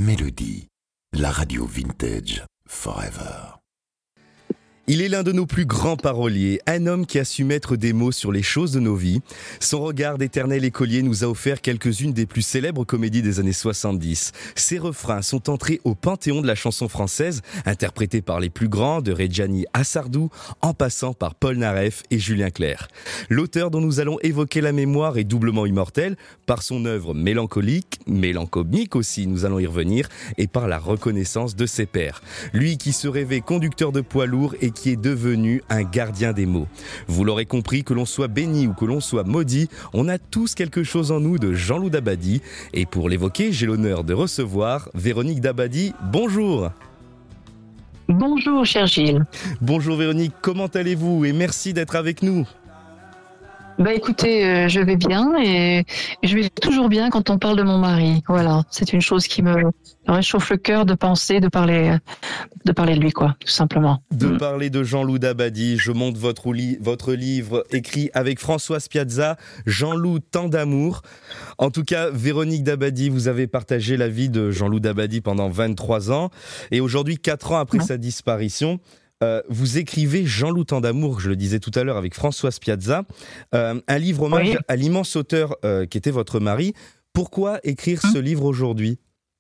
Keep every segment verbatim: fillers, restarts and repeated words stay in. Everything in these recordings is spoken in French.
Mélodie, la radio vintage forever. Il est l'un de nos plus grands paroliers, un homme qui a su mettre des mots sur les choses de nos vies. Son regard d'éternel écolier nous a offert quelques-unes des plus célèbres comédies des années soixante-dix. Ses refrains sont entrés au panthéon de la chanson française, interprétés par les plus grands, de Reggiani à Sardou, en passant par Paul Naref et Julien Clerc. L'auteur dont nous allons évoquer la mémoire est doublement immortel, par son œuvre mélancolique, mélancomique aussi, nous allons y revenir, et par la reconnaissance de ses pairs. Lui qui se rêvait conducteur de poids lourd et qui est devenu un gardien des mots. Vous l'aurez compris, que l'on soit béni ou que l'on soit maudit, on a tous quelque chose en nous de Jean-Loup Dabadi. Et pour l'évoquer, j'ai l'honneur de recevoir Véronique Dabadi. Bonjour. Bonjour, cher Gilles. Bonjour Véronique, comment allez-vous et merci d'être avec nous. Bah écoutez, euh, je vais bien et je vais toujours bien quand on parle de mon mari. Voilà, c'est une chose qui me réchauffe le cœur de penser, de parler, de parler de lui, quoi, tout simplement. De mmh. parler de Jean-Loup Dabadi, je monte votre, li- votre livre écrit avec Françoise Piazza, Jean-Loup, tant d'amour. En tout cas, Véronique Dabadi, vous avez partagé la vie de Jean-Loup Dabadi pendant vingt-trois ans et aujourd'hui, quatre ans après mmh. sa disparition, Euh, vous écrivez Jean-Loup tant d'amour, je le disais tout à l'heure avec Françoise Piazza, euh, un livre hommage oui. à l'immense auteur euh, qui était votre mari. Pourquoi écrire mmh. ce livre aujourd'hui ?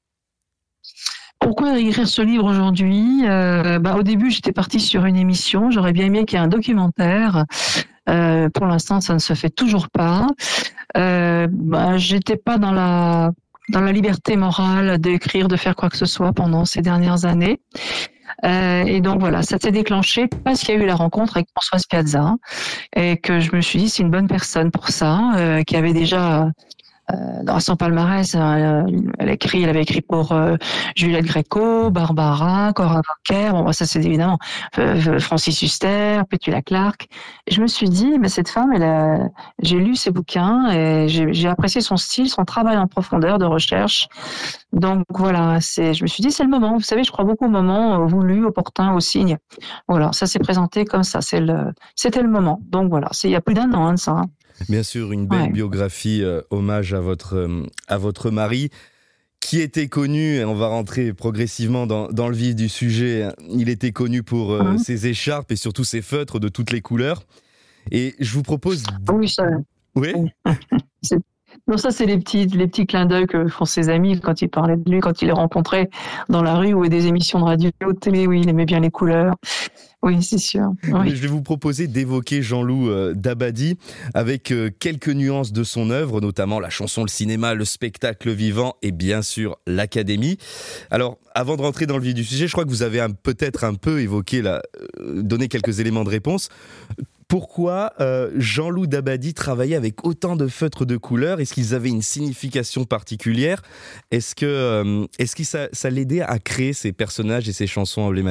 Pourquoi écrire ce livre aujourd'hui ? euh, bah, Au début, j'étais partie sur une émission. J'aurais bien aimé qu'il y ait un documentaire. Euh, pour l'instant, ça ne se fait toujours pas. Euh, bah, j'étais pas dans la dans la liberté morale d'écrire, de faire quoi que ce soit pendant ces dernières années. Euh, et donc voilà, ça s'est déclenché parce qu'il y a eu la rencontre avec Françoise Piazza et que je me suis dit c'est une bonne personne pour ça, euh, qui avait déjà euh, dans son palmarès, euh, elle, a écrit, elle avait écrit pour euh, Juliette Gréco, Barbara, Cora Bouquet, bon ça c'est évidemment euh, Francis Huster, Petula Clark. Et je me suis dit mais cette femme, elle a, j'ai lu ses bouquins et j'ai, j'ai apprécié son style, son travail en profondeur de recherche. Donc voilà, c'est, je me suis dit c'est le moment. Vous savez, je crois beaucoup au moment voulu, opportun, au signe. Voilà, ça s'est présenté comme ça. C'est le, c'était le moment. Donc voilà, c'est il y a plus d'un an hein, de ça. Hein. Bien sûr, une belle ouais. biographie, euh, hommage à votre euh, à votre mari, qui était connu. Et on va rentrer progressivement dans dans le vif du sujet. Il était connu pour euh, mmh. ses écharpes et surtout ses feutres de toutes les couleurs. Et je vous propose. Oui, ça. Oui. c'est... Non, ça, c'est les petits, les petits clins d'œil que font ses amis quand il parlait de lui, quand il les rencontrait dans la rue ou des émissions de radio, de télé. Oui, il aimait bien les couleurs. Oui, c'est sûr. Oui. Je vais vous proposer d'évoquer Jean-Loup euh, Dabadi avec euh, quelques nuances de son œuvre, notamment la chanson, le cinéma, le spectacle vivant et bien sûr l'Académie. Alors, avant de rentrer dans le vif du sujet, je crois que vous avez un, peut-être un peu évoqué, la, euh, donné quelques éléments de réponse. Pourquoi euh, Jean-Loup Dabadi travaillait avec autant de feutres de couleurs ? Est-ce qu'ils avaient une signification particulière ? Est-ce que, euh, est-ce que ça, ça l'aidait à créer ces personnages et ces chansons emblématiques ?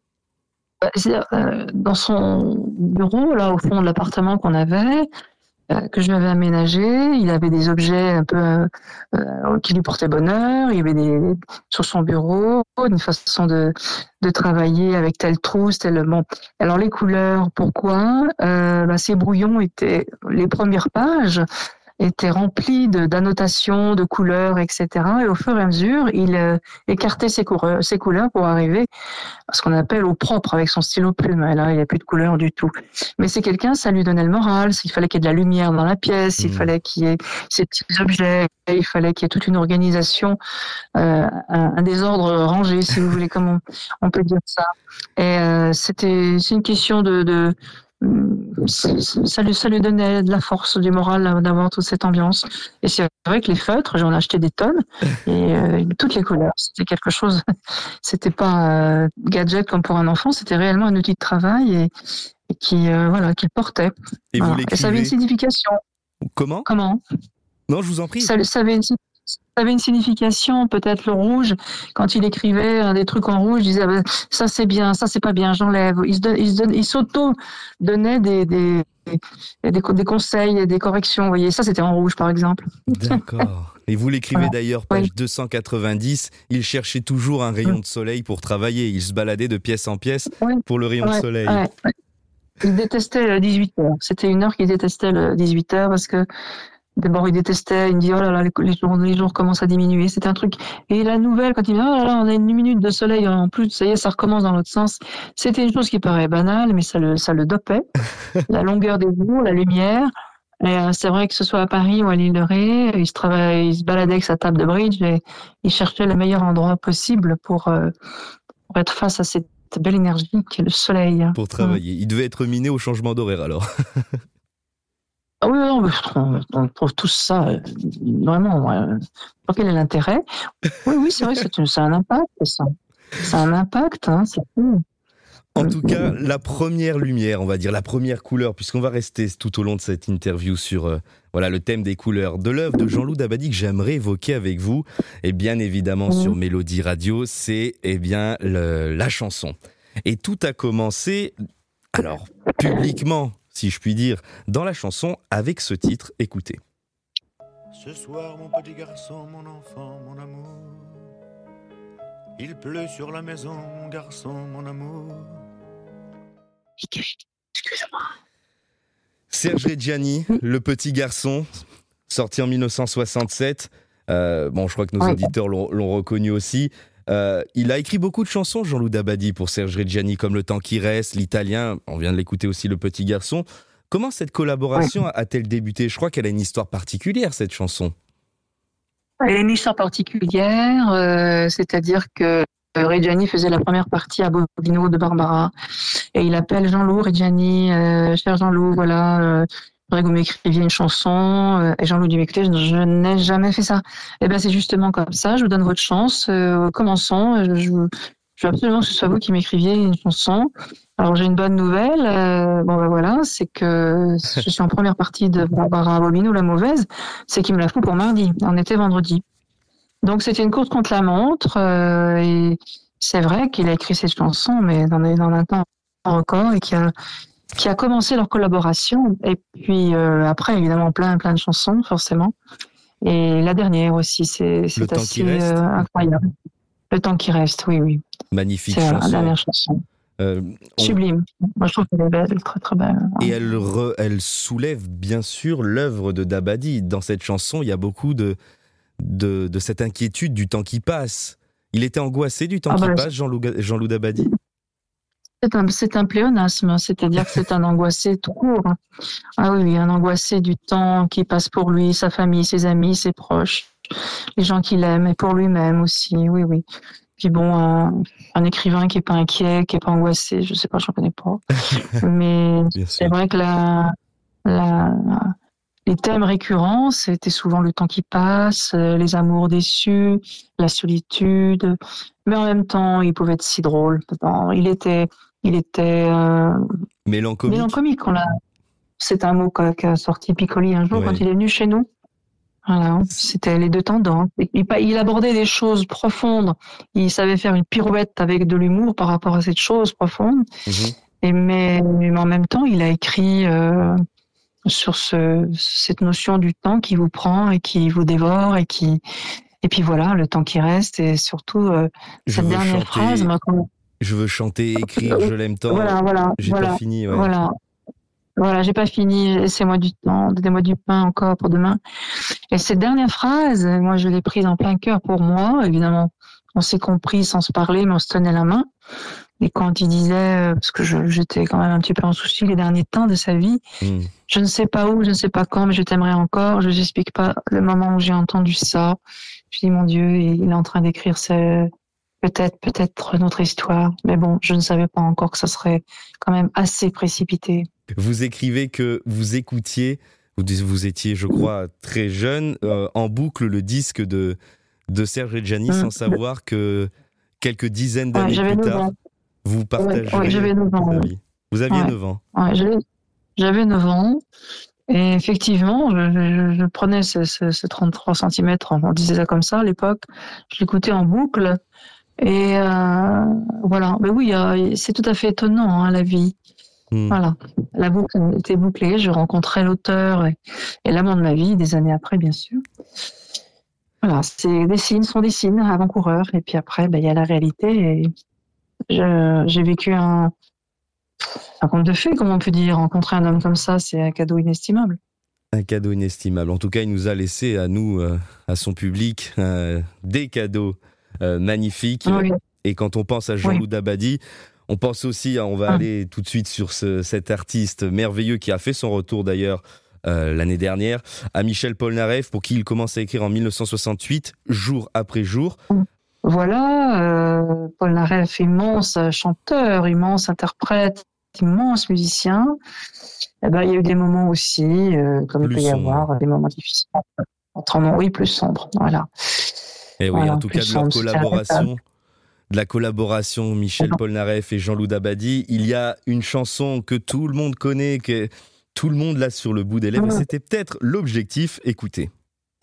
Dans son bureau, là, au fond de l'appartement qu'on avait, euh, que je lui avais aménagé, il avait des objets un peu euh, qui lui portaient bonheur. Il y avait des, sur son bureau une façon de, de travailler avec telle trousse, tel bon. Alors les couleurs, pourquoi euh, bah, ces brouillons étaient les premières pages. Était rempli de, d'annotations, de couleurs, et cetera. Et au fur et à mesure, il euh, écartait ses couleurs, ses couleurs pour arriver à ce qu'on appelle au propre avec son stylo plume. Et là, il n'y a plus de couleurs du tout. Mais c'est quelqu'un, ça lui donnait le moral. Il fallait qu'il y ait de la lumière dans la pièce, mmh. il fallait qu'il y ait ces petits objets, il fallait qu'il y ait toute une organisation, euh, un, un désordre rangé, si vous voulez, comme on, on peut dire ça. Et euh, c'était, c'est une question de... de ça lui, ça lui donnait de la force, du moral d'avoir toute cette ambiance. Et c'est vrai que les feutres, j'en ai acheté des tonnes et euh, toutes les couleurs. C'était quelque chose. C'était pas un gadget comme pour un enfant. C'était réellement un outil de travail et, et qui, euh, voilà, qu'il portait. Et voilà. vous l'écrivez ? Et ça avait une signification. Comment ? Comment ? Non, je vous en prie. Ça, ça avait une Ça avait une signification, peut-être le rouge. Quand il écrivait hein, des trucs en rouge, il disait ah, ça c'est bien, ça c'est pas bien, j'enlève. Il, se donne, il, se donne, il s'auto-donnait des, des, des, des conseils, des corrections. Vous voyez, ça c'était en rouge par exemple. D'accord. Et vous l'écrivez voilà. d'ailleurs, page oui. deux cent quatre-vingt-dix, il cherchait toujours un rayon de soleil pour travailler. Il se baladait de pièce en pièce oui. pour le rayon ouais, de soleil. Ouais. Il détestait le dix-huit heures. C'était une heure qu'il détestait le dix-huit heures parce que D'abord, il détestait, il me dit, oh là là, les, les, jours, les jours commencent à diminuer. C'était un truc. Et la nouvelle, quand il me dit, oh là là, on a une minute de soleil en plus, ça y est, ça recommence dans l'autre sens. C'était une chose qui paraît banale, mais ça le, ça le dopait. La longueur des jours, la lumière. Et euh, c'est vrai que ce soit à Paris ou à l'île de Ré, il se travaille, il se baladait avec sa table de bridge et il cherchait le meilleur endroit possible pour, euh, pour être face à cette belle énergie qui est le soleil. Pour travailler. Il devait être miné au changement d'horaire alors. Ah oui, on, on trouve tout ça euh, vraiment. Euh, quel est l'intérêt? Oui, oui, c'est vrai que c'est, c'est un impact, ça. C'est un impact, hein, c'est cool. En tout cas, la première lumière, on va dire, la première couleur, puisqu'on va rester tout au long de cette interview sur euh, voilà, le thème des couleurs de l'œuvre de Jean-Loup Dabadi que j'aimerais évoquer avec vous, et bien évidemment mmh. sur Mélodie Radio, c'est eh bien le, la chanson. Et tout a commencé, alors publiquement, si je puis dire, dans la chanson avec ce titre, écoutez. Ce soir, mon petit garçon, mon enfant, mon amour, il pleut sur la maison, mon garçon, mon amour. Excusez-moi. Serge Reggiani, Le Petit Garçon, sorti en dix-neuf cent soixante-sept. Euh, bon, je crois que nos oui. auditeurs l'ont, l'ont reconnu aussi. Euh, il a écrit beaucoup de chansons, Jean-Loup Dabadi, pour Serge Reggiani, comme Le Temps qui reste, L'Italien. On vient de l'écouter aussi, Le Petit Garçon. Comment cette collaboration oui. a-t-elle débuté? Je crois qu'elle a une histoire particulière, cette chanson. Elle a une histoire particulière, euh, c'est-à-dire que Reggiani faisait la première partie à Bobino de Barbara. Et il appelle Jean-Loup, Reggiani, euh, cher Jean-Loup, voilà, euh, je voudrais que vous m'écriviez une chanson. Euh, et Jean-Loup dit, écoutez, je, je n'ai jamais fait ça. Et ben c'est justement comme ça, je vous donne votre chance, euh, commençons. Je, je, je veux absolument que ce soit vous qui m'écriviez une chanson. Alors j'ai une bonne nouvelle, euh, bon ben voilà, c'est que je suis en première partie de Barbara Bobino, la mauvaise, c'est qu'il me la fout pour mardi. On était vendredi. Donc c'était une course contre la montre, euh, et c'est vrai qu'il a écrit cette chanson, mais dans, dans un temps record, et qui a, qui a commencé leur collaboration. Et puis euh, après, évidemment, plein, plein de chansons, forcément. Et la dernière aussi, c'est, c'est assez euh, incroyable. Le temps qui reste, oui, oui. Magnifique c'est chanson. La dernière chanson. Euh, on... Sublime. Moi, je trouve qu'elle est belle, très, très belle. Et elle, re, elle soulève, bien sûr, l'œuvre de Dabadi. Dans cette chanson, il y a beaucoup de... De, de cette inquiétude du temps qui passe. Il était angoissé du temps ah bah, qui passe, Jean-Loup, Jean-Loup Dabadi? C'est un, c'est un pléonasme, c'est-à-dire que c'est un angoissé tout court. Ah oui, un angoissé du temps qui passe pour lui, sa famille, ses amis, ses proches, les gens qu'il aime, et pour lui-même aussi, oui, oui. Puis bon, un, un écrivain qui est pas inquiet, qui est pas angoissé, je sais pas, je ne connais pas. Mais c'est vrai que la... la Les thèmes récurrents, c'était souvent le temps qui passe, les amours déçus, la solitude. Mais en même temps, il pouvait être si drôle. Il était, il était euh, mélancolique. Mélancolique. On l'a. C'est un mot qu'a sorti Piccoli un jour ouais. quand il est venu chez nous. Voilà, c'était les deux tendants. Il, il abordait des choses profondes. Il savait faire une pirouette avec de l'humour par rapport à cette chose profonde. Mm-hmm. Et mais, mais en même temps, il a écrit. Euh, sur ce, cette notion du temps qui vous prend et qui vous dévore et qui et puis voilà le temps qui reste et surtout euh, cette dernière chanter, phrase moi, quand... je veux chanter écrire je l'aime tant voilà voilà j'ai voilà, pas fini ouais. voilà voilà j'ai pas fini laissez-moi du temps donnez-moi du pain encore pour demain et cette dernière phrase moi je l'ai prise en plein cœur pour moi évidemment on s'est compris sans se parler mais on se tenait la main. Et quand il disait, parce que je, j'étais quand même un petit peu en souci les derniers temps de sa vie, mmh. je ne sais pas où, je ne sais pas quand, mais je t'aimerais encore. Je n'explique pas le moment où j'ai entendu ça. Je dis, mon Dieu, il est en train d'écrire ce, peut-être, peut-être notre histoire. Mais bon, je ne savais pas encore que ça serait quand même assez précipité. Vous écrivez que vous écoutiez, vous, vous étiez, je crois, très jeune, euh, en boucle le disque de, de Serge Reggiani, mmh. sans savoir que quelques dizaines d'années ouais, plus tard, ans. Vous partagez ouais, j'avais neuf ans. Vous aviez ouais. neuf ans. Ouais, j'avais, j'avais neuf ans. Et effectivement, je, je, je prenais ce, ce, ce trente-trois centimètres, on disait ça comme ça à l'époque. Je l'écoutais en boucle. Et euh, voilà. Mais oui, euh, c'est tout à fait étonnant, hein, la vie. Hmm. Voilà. La boucle était bouclée. Je rencontrais l'auteur et, et l'amant de ma vie, des années après, bien sûr. Voilà. C'est, des signes sont des signes avant-coureurs. Et puis après, ben, il y a la réalité. Et Je, j'ai vécu un, un conte de fées, comme on peut dire. Rencontrer un homme comme ça, c'est un cadeau inestimable. Un cadeau inestimable. En tout cas, il nous a laissé à nous, euh, à son public, euh, des cadeaux euh, magnifiques. Oui. Et quand on pense à Jean-Loup oui. Dabadi, on pense aussi, on va ah. aller tout de suite sur ce, cet artiste merveilleux qui a fait son retour d'ailleurs euh, l'année dernière, à Michel Polnareff, pour qui il commence à écrire en dix-neuf cent soixante-huit, jour après jour. Voilà, euh, Polnareff, immense chanteur, immense interprète, immense musicien. Eh ben, il y a eu des moments aussi, euh, comme plus il peut y sombre. avoir, des moments difficiles. Autrement, oui, plus sombres, voilà. Et oui, voilà, en tout cas, de leur collaboration, de la collaboration Michel Polnareff et Jean-Loup Dabadi, il y a une chanson que tout le monde connaît, que tout le monde l'a sur le bout des lèvres, mmh. et c'était peut-être l'objectif. Écoutez.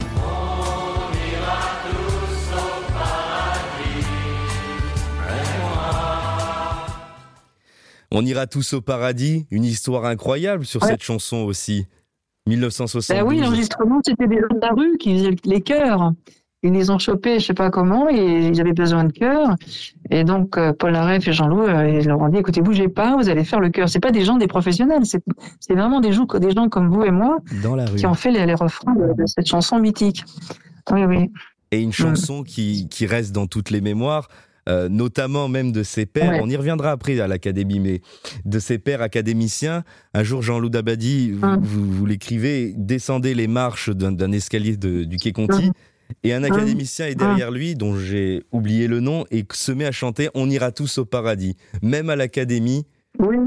On ira tous au paradis, une histoire incroyable sur ouais. cette chanson aussi. dix-neuf cent soixante-douze. Ben oui, l'enregistrement, c'était des gens de la rue qui faisaient les chœurs. Ils les ont chopés, je sais pas comment, et ils avaient besoin de chœurs. Et donc, euh, Polnareff et Jean-Loup, euh, ils leur ont dit, écoutez, bougez pas, vous allez faire le chœur. C'est pas des gens, des professionnels, c'est, c'est vraiment des gens, des gens comme vous et moi dans la rue. Qui ont fait les, les refrains de, de cette chanson mythique. Oui, oui. Et une chanson mmh. qui, qui reste dans toutes les mémoires. Euh, notamment même de ses pairs, ouais. on y reviendra après à l'académie, mais de ses pairs académiciens. Un jour, Jean-Loup Dabadi, vous, mmh. vous, vous l'écrivez, descendez les marches d'un, d'un escalier de, du quai Conti, mmh. et un académicien mmh. est derrière lui, dont j'ai oublié le nom, et se met à chanter « On ira tous au paradis ». Même à l'académie. Oui,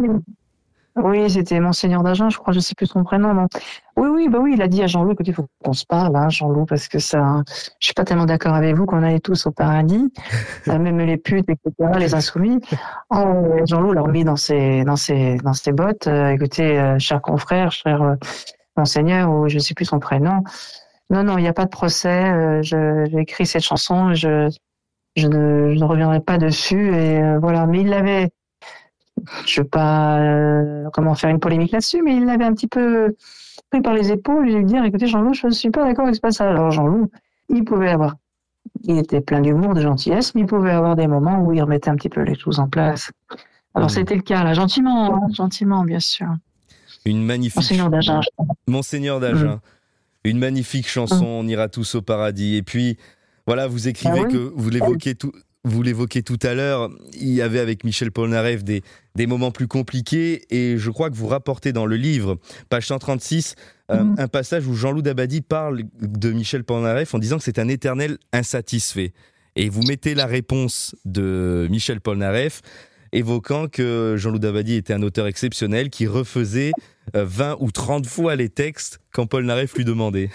oui, c'était Monseigneur d'Agen, je crois, je ne sais plus son prénom. Non. Oui, oui, bah oui, il a dit à Jean-Loup, écoutez, il faut qu'on se parle, hein, Jean-Loup, parce que ça, je suis pas tellement d'accord avec vous qu'on aille tous au paradis, même les putes, et cetera, les insoumis. Oh, Jean-Loup l'a remis dans ses, dans ses, dans ses bottes. Euh, écoutez, euh, cher confrère, cher euh, Monseigneur, ou je ne sais plus son prénom. Non, non, il n'y a pas de procès. Euh, je, j'ai écrit cette chanson, je, je ne, je ne reviendrai pas dessus, et euh, voilà. Mais il l'avait. Je ne veux pas euh, comment faire une polémique là-dessus, mais il l'avait un petit peu pris par les épaules et lui dire, écoutez Jean-Loup, je ne suis pas d'accord avec ce passage. Alors Jean-Loup, il pouvait avoir, il était plein d'humour, de gentillesse, mais il pouvait avoir des moments où il remettait un petit peu les choses en place. Alors mmh. c'était le cas là, gentiment, hein, gentiment bien sûr. Une magnifique Monseigneur d'Agen. Monseigneur d'Agen. Mmh. Une magnifique chanson, mmh. On ira tous au paradis. Et puis voilà, vous écrivez ah, oui. que vous l'évoquez tout. Vous l'évoquez tout à l'heure, il y avait avec Michel Polnareff des, des moments plus compliqués, et je crois que vous rapportez dans le livre, page cent trente-six, euh, mmh. un passage où Jean-Loup Dabadi parle de Michel Polnareff en disant que c'est un éternel insatisfait. Et vous mettez la réponse de Michel Polnareff, évoquant que Jean-Loup Dabadi était un auteur exceptionnel qui refaisait euh, vingt ou trente fois les textes quand Polnareff lui demandait.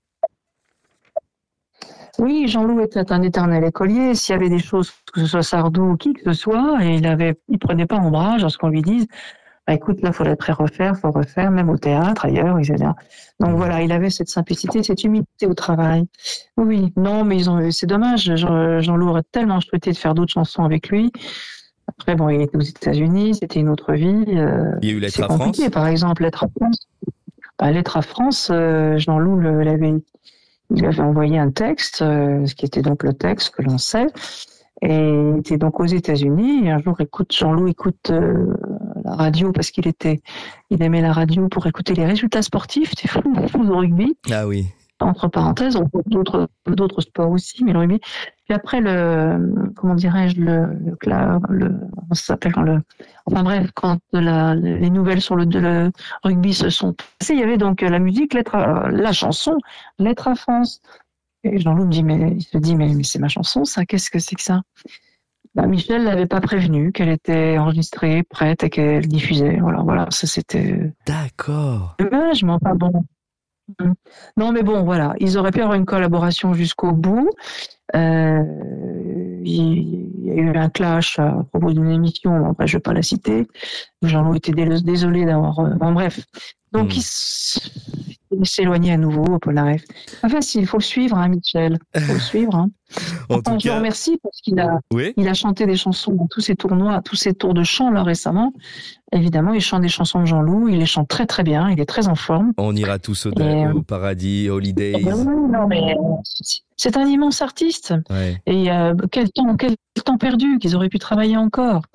Oui, Jean-Loup était un éternel écolier. S'il y avait des choses, que ce soit Sardou ou qui que ce soit, et il avait, il prenait pas ombrage à ce qu'on lui dise. Bah, écoute, là, faudrait très refaire, faut refaire, même au théâtre, ailleurs, et cetera. Donc voilà, il avait cette simplicité, cette humilité au travail. Oui, non, mais ils ont, c'est dommage. Jean, Jean-Loup aurait tellement souhaité de faire d'autres chansons avec lui. Après, bon, il était aux États-Unis, c'était une autre vie. Euh, il y a eu Lettre à France. Par exemple, Lettre à France. Bah, Lettre à France, euh, Jean-Loup l'avait. Il avait envoyé un texte, euh, ce qui était donc le texte que l'on sait, et il était donc aux États-Unis. Et un jour, écoute, Jean-Loup écoute euh, la radio parce qu'il était, il aimait la radio pour écouter les résultats sportifs. C'est fou, fou au rugby. Ah oui. Entre parenthèses, on trouve d'autres, d'autres sports aussi, mais le rugby. Puis après, le, comment dirais-je, le, le, le comment ça s'appelle quand le, enfin bref, quand la, les nouvelles sur le, le rugby se sont passées, il y avait donc la musique, lettre à, la chanson, Lettre à France. Et Jean-Loup me dit, mais, il se dit, mais, mais c'est ma chanson, ça, qu'est-ce que c'est que ça? Bah, Michel l'avait pas prévenu qu'elle était enregistrée, prête et qu'elle diffusait. Voilà, voilà, ça c'était. D'accord. Dommage, mais enfin bon. Non, mais bon, voilà, ils auraient pu avoir une collaboration jusqu'au bout. Euh, il y a eu un clash à propos d'une émission, après je ne vais pas la citer. Jean-Loup était désolé d'avoir. Euh, bon, bref. Donc, mmh. il s'éloignait à nouveau, Polnareff. Enfin, il faut le suivre, hein, Michel. Il faut le suivre. Hein. En enfin, tout je cas... le remercie parce qu'il a, oui il a chanté des chansons dans tous ces tournois, tous ces tours de chant là récemment. Évidemment, il chante des chansons de Jean-Loup. Il les chante très très bien. Il est très en forme. On ira tous au, Et, au paradis, Holidays. Ben oui, non, mais c'est un immense artiste. Ouais. Et euh, quel temps, quel temps perdu qu'ils auraient pu travailler encore.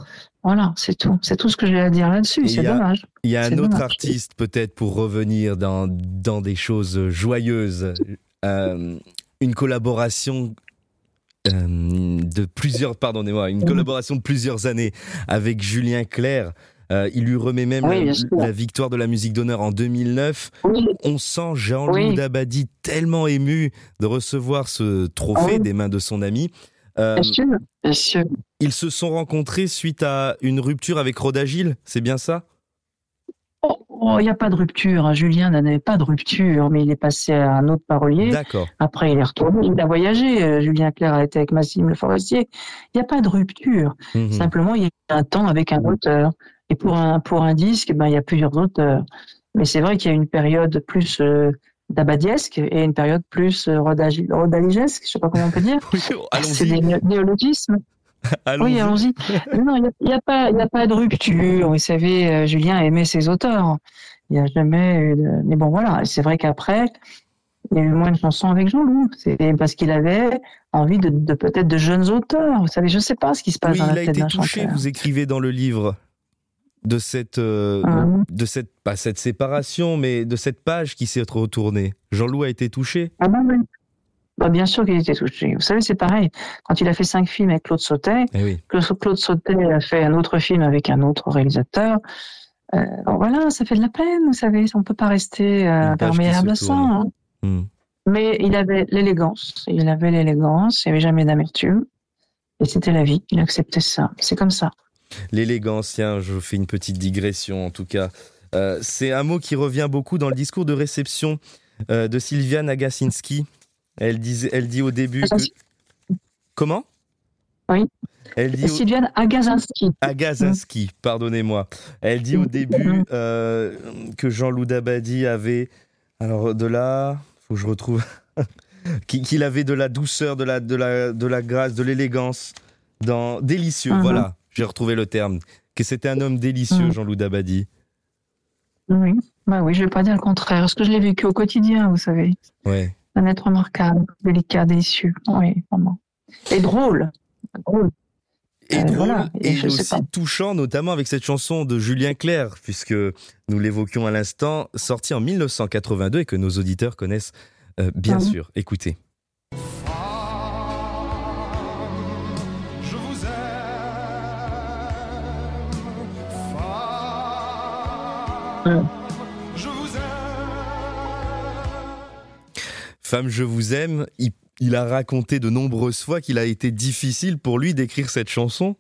Voilà, c'est tout. C'est tout ce que j'ai à dire là-dessus. Et C'est il y a- dommage. Il y a un C'est autre dommage. artiste, peut-être pour revenir dans, dans des choses joyeuses, euh, une collaboration euh, de plusieurs, pardonnez-moi, une collaboration de plusieurs années avec Julien Clerc. Euh, il lui remet même Oui, bien la, sûr. la victoire de la musique d'honneur en deux mille neuf. Oui, On sent Jean-Loup Oui. Dabadi tellement ému de recevoir ce trophée Oui. des mains de son ami. Euh, bien sûr. Bien sûr. ils se sont rencontrés suite à une rupture avec Rodagil, c'est bien ça? Oh, oh, il n'y a pas de rupture. hein. Julien n'avait pas de rupture, mais il est passé à un autre parolier. D'accord. Après, il est retourné. Il a voyagé. Euh, Julien Clerc a été avec Massime Le Forestier. Il n'y a pas de rupture. Mhm. Simplement, il y a un temps avec un auteur. Et pour un, pour un disque, ben, il y a plusieurs auteurs. Mais c'est vrai qu'il y a une période plus euh, dabadiesque et une période plus euh, rodagi- rodaligesque, je sais pas comment on peut dire. Oui, C'est allons-y. des né- néologismes. allons-y. Oui, allons-y. Non, il n'y a, y a pas, il y a pas de rupture. Vous savez, euh, Julien aimait ses auteurs. Il n'y a jamais eu de... Mais bon, voilà. C'est vrai qu'après, il y a eu moins de chansons avec Jean-Loup. C'est parce qu'il avait envie de, de peut-être de jeunes auteurs. Vous savez, je sais pas ce qui se passe Oui, dans il la a tête été d'un touché, chanteur. vous écrivez dans le livre, de cette, euh, Hum. de cette, pas cette séparation, mais de cette page qui s'est retournée. Jean-Loup a été touché. Ah ben oui. Bah, bien sûr qu'il était touché. Vous savez, c'est pareil. Quand il a fait cinq films avec Claude Sautet, Eh oui. Claude Claude Sautet a fait un autre film avec un autre réalisateur. Euh, bon, voilà, ça fait de la peine, vous savez. On peut pas rester euh, Une page qui imperméable à se ça. tourne. hein. Hmm. Mais il avait l'élégance. Il avait l'élégance. Il n'y avait jamais d'amertume. Et c'était la vie. Il acceptait ça. C'est comme ça. L'élégance, tiens, je fais une petite digression en tout cas. Euh, c'est un mot qui revient beaucoup dans le discours de réception euh, de Sylviane Agacinski. Elle, disait, elle dit au début que... Comment? Oui. Elle dit au... Sylviane Agacinski. Agacinski, pardonnez-moi. Elle dit au début euh, que Jean-Loup Dabadi avait... Alors de là, faut que je retrouve... qu'il avait de la douceur, de la, de la, de la grâce, de l'élégance, dans... délicieux, Mhm. voilà, j'ai retrouvé le terme. Que c'était un homme délicieux, Mhm. Jean-Loup Dabadi. Oui. Bah oui, je vais pas dire le contraire. Parce que je l'ai vécu au quotidien, vous savez. Ouais. Un être remarquable, délicat, délicieux. Oui, vraiment. Et drôle. Drôle. Et Euh, drôle, voilà, et et je sais aussi pas. touchant, notamment avec cette chanson de Julien Clerc, puisque nous l'évoquions à l'instant, sortie en mille neuf cent quatre-vingt-deux et que nos auditeurs connaissent euh, bien Mhm. sûr. Écoutez. Je vous aime, femme, je vous aime. Femme, je vous aime, il, il a raconté de nombreuses fois qu'il a été difficile pour lui d'écrire cette chanson.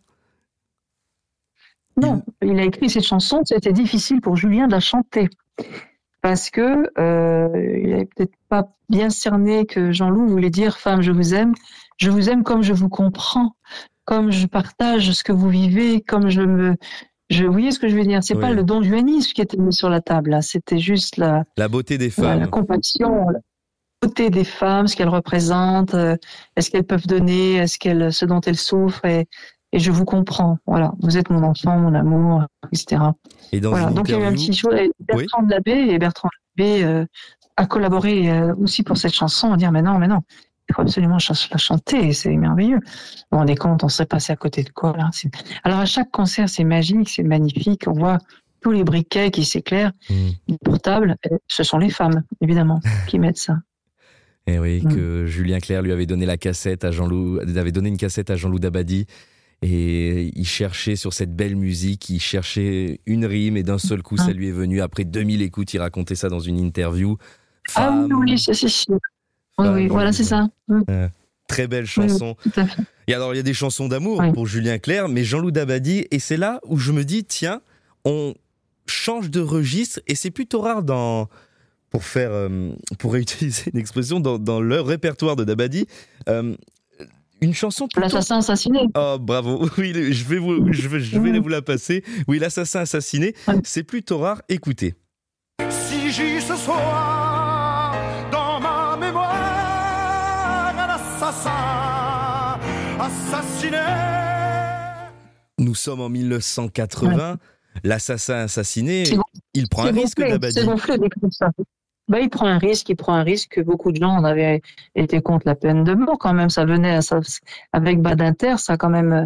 Non, il a écrit cette chanson, c'était difficile pour Julien de la chanter. Parce que euh, il n'avait peut-être pas bien cerné que Jean-Loup voulait dire « Femme, je vous aime. Je vous aime comme je vous comprends, comme je partage ce que vous vivez, comme je me... » Je, vous voyez ce que je veux dire? C'est Oui. pas le donjuanisme qui était mis sur la table, là. C'était juste la, La beauté des la, la femmes. compassion, la beauté des femmes, ce qu'elles représentent, euh, est-ce qu'elles peuvent donner, est-ce qu'elles, ce dont elles souffrent, et, et je vous comprends. Voilà, vous êtes mon enfant, mon amour, et cetera. Et dans Voilà, une donc il y a eu un interview, petit chose. Et Bertrand de Labbé, et Bertrand de Labbé euh, a collaboré euh, aussi pour cette chanson, à dire mais non, mais non, il faut absolument ch- la chanter, c'est merveilleux. Vous vous rendez compte, on serait passé à côté de quoi là? C'est- Alors à chaque concert, c'est magique, c'est magnifique, on voit tous les briquets qui s'éclairent, Hmm. les portables, euh, ce sont les femmes, évidemment, qui mettent ça. Eh oui, Mm. que Julien Clerc lui avait donné la cassette à Jean-Loup, avait donné une cassette à Jean-Loup Dabadi, et il cherchait sur cette belle musique, il cherchait une rime, et d'un seul coup, Ah. ça lui est venu. Après deux mille écoutes, il racontait ça dans une interview. Ah oui, Femme, oui, c'est c'est sûr. Oui, femme, oui, voilà, je c'est vous ça. Mm. aime. Très belle chanson. Tout à fait. Et alors, il y a des chansons d'amour Oui. pour Julien Clerc, mais Jean-Loup Dabadi, et c'est là où je me dis, tiens, on change de registre, et c'est plutôt rare dans, pour faire, euh, pour réutiliser une expression, dans, dans leur répertoire de Dabadi, euh, une chanson plutôt... L'assassin assassiné. Oh, bravo. Oui, je vais vous, je vais, je vais Mhm. vous la passer. Oui, l'assassin assassiné, Ouais. c'est plutôt rare. Écoutez. Si j'ai ce soir dans ma mémoire un assassin assassiné. Nous sommes en mille neuf cent quatre-vingts. L'assassin assassiné, C'est bon. il prend un C'est risque, gonflé, Dabadi. c'est gonflé d'écrire ça. Bah, il prend un risque, il prend un risque. Beaucoup de gens en avaient été contre la peine de mort quand même. Ça venait à ça, avec Badinter, ça a quand même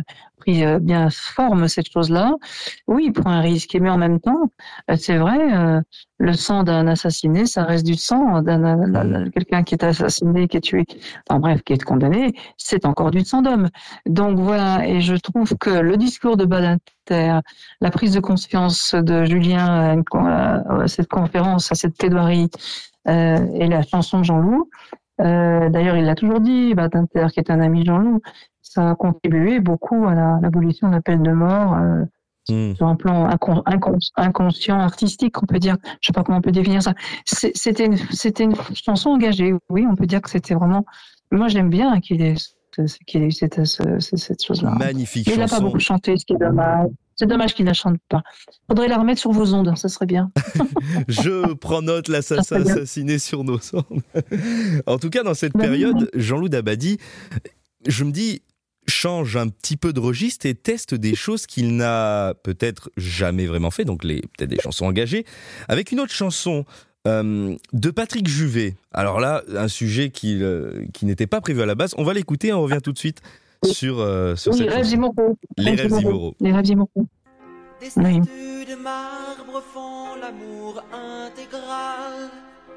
pris euh, bien forme cette chose-là, oui, il prend un risque. Mais en même temps, euh, c'est vrai, euh, le sang d'un assassiné, ça reste du sang. D'un, d'un, d'un, quelqu'un qui est assassiné, qui est tué, enfin bref, qui est condamné, c'est encore du sang d'homme. Donc voilà, et je trouve que le discours de Badinter, la prise de conscience de Julien à, à cette conférence, à cette plaidoirie, euh, et la chanson de Jean-Loup, euh, d'ailleurs il l'a toujours dit, Badinter, qui est un ami de Jean-Loup, ça a contribué beaucoup à la, l'abolition de la peine de mort, euh, Mmh. sur un plan incon- incon- inconscient, artistique, on peut dire. Je sais pas comment on peut définir ça. C'est, c'était, une, c'était une chanson engagée. Oui, on peut dire que c'était vraiment. Moi, j'aime bien qu'il ait, qu'il ait eu cette, cette, cette chose-là. Magnifique Mais chanson. il n'a pas beaucoup chanté, ce qui est dommage. C'est dommage qu'il ne la chante pas. Faudrait la remettre sur vos ondes, ça serait bien. Je prends note, l'assassin assassiné sur nos ondes. En tout cas, dans cette période, Jean-Loup Dabadi, je me dis, change un petit peu de registre et teste des choses qu'il n'a peut-être jamais vraiment fait, donc les, peut-être des chansons engagées, avec une autre chanson euh, de Patrick Juvet. Alors là, un sujet qui, euh, qui n'était pas prévu à la base. On va l'écouter, on revient tout de suite sur, euh, sur oui, cette rêves chanson. Immoraux. Les rêves immoraux. Les rêves immoraux. Des statues oui. de marbre font l'amour intégral.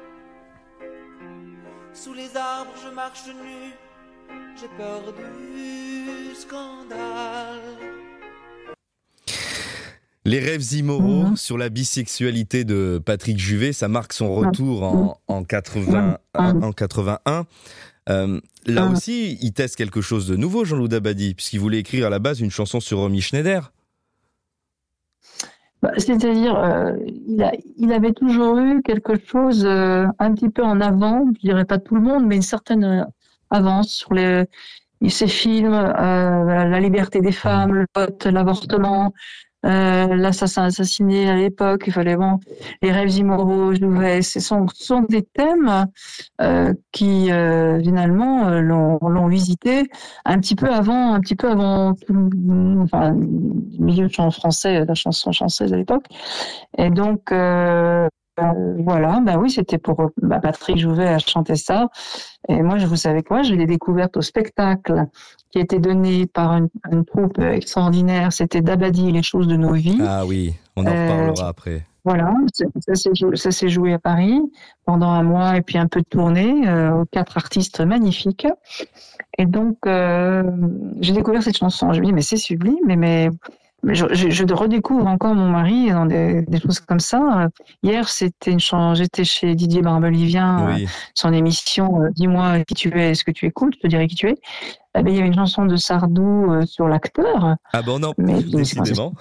Sous les arbres, je marche nu. J'ai peur du scandale. Les rêves immoraux mmh. sur la bisexualité de Patrick Juvet, ça marque son retour en, en, quatre-vingts, mmh. en quatre-vingt-un. Euh, là mmh. aussi, il teste quelque chose de nouveau, Jean-Loup Dabadi, puisqu'il voulait écrire à la base une chanson sur Romy Schneider. Bah, c'est-à-dire, euh, il, a, il avait toujours eu quelque chose euh, un petit peu en avant, je dirais pas tout le monde, mais une certaine euh, avance sur les, ces films, euh, la liberté des femmes, le vote, l'avortement, euh, l'assassin assassiné à l'époque, il fallait bon, les rêves immoraux, Jouvet, ce sont, sont des thèmes euh, qui euh, finalement euh, l'ont, l'ont visité un petit peu avant, un petit peu avant tout le enfin, milieu de chanson français, la chanson française à l'époque, et donc euh, euh, voilà, bah oui, c'était pour bah, Patrick Jouvet à chanter ça. Et moi, je vous savez quoi, je l'ai découverte au spectacle qui a été donné par une, une troupe extraordinaire. C'était Dabadi, les choses de nos vies. Ah oui, on en reparlera euh, après. Voilà, ça s'est, joué, ça s'est joué à Paris pendant un mois et puis un peu de tournée, euh, quatre artistes magnifiques. Et donc, euh, j'ai découvert cette chanson. Je me dis, mais c'est sublime, mais, mais Mais je, je, je redécouvre encore mon mari dans des, des choses comme ça. Hier, c'était une chanson. J'étais chez Didier Barbelivien, oui. euh, son émission euh, Dis-moi qui tu es, est-ce que tu écoutes, je te dirais qui tu es. Eh bien, il y avait une chanson de Sardou euh, sur l'acteur. Ah bon, non, mais, décidément.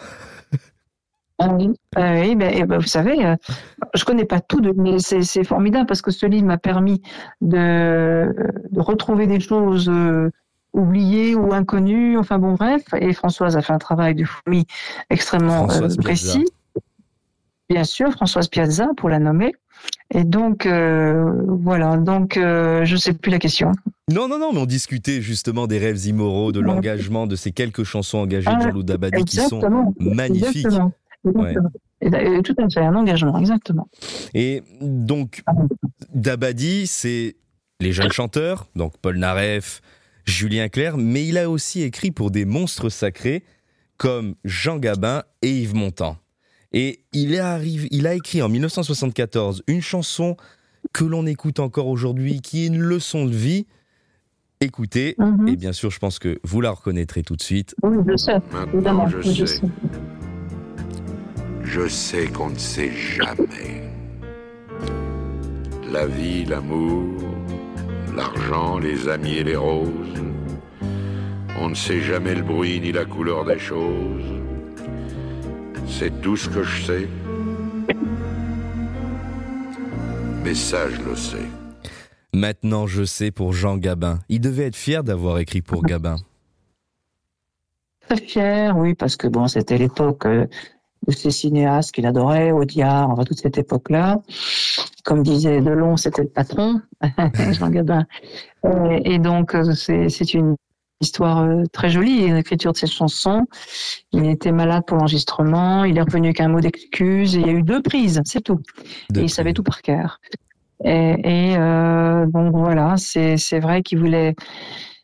Ah oui, euh, oui ben, ben, vous savez, euh, je connais pas tout, de, mais c'est, c'est formidable parce que ce livre m'a permis de, de retrouver des choses euh, oubliées ou inconnues. Enfin bon, bref. Et Françoise a fait un travail de fourmi extrêmement euh, précis. Bien sûr, Françoise Piazza pour la nommer. Et donc euh, voilà. Donc euh, je sais plus la question. Non, non, non, mais on discutait justement des rêves immoraux, de l'engagement, de ces quelques chansons engagées de Jean-Loup Dabadi qui sont magnifiques. Exactement. Ouais. Et, tout à fait, un engagement, exactement. Et donc, Dabadi, c'est les jeunes chanteurs, donc Paul Naref, Julien Clerc, mais il a aussi écrit pour des monstres sacrés comme Jean Gabin et Yves Montand. Et il, arrive, il a écrit en dix-neuf cent soixante-quatorze une chanson que l'on écoute encore aujourd'hui, qui est une leçon de vie. Écoutez, mm-hmm. et bien sûr, je pense que vous la reconnaîtrez tout de suite. Oui, je sais. Maintenant, je, je sais. sais. Je sais qu'on ne sait jamais. La vie, l'amour, l'argent, les amis et les roses. On ne sait jamais le bruit ni la couleur des choses. C'est tout ce que je sais. Mais ça, je le sais. Maintenant, je sais pour Jean Gabin. Il devait être fier d'avoir écrit pour Gabin. Très fier, oui, parce que bon, c'était l'époque... Euh... de ces cinéastes qu'il adorait, Audiard, enfin toute cette époque-là. Comme disait Delon, c'était le patron, Jean Gabin. Et, et donc, c'est, c'est une histoire très jolie, une écriture de cette chanson. Il était malade pour l'enregistrement, il est revenu avec un mot d'excuse, et il y a eu deux prises, c'est tout. Deux et il savait tout par cœur. Et, et euh, donc voilà, c'est, c'est vrai qu'il voulait...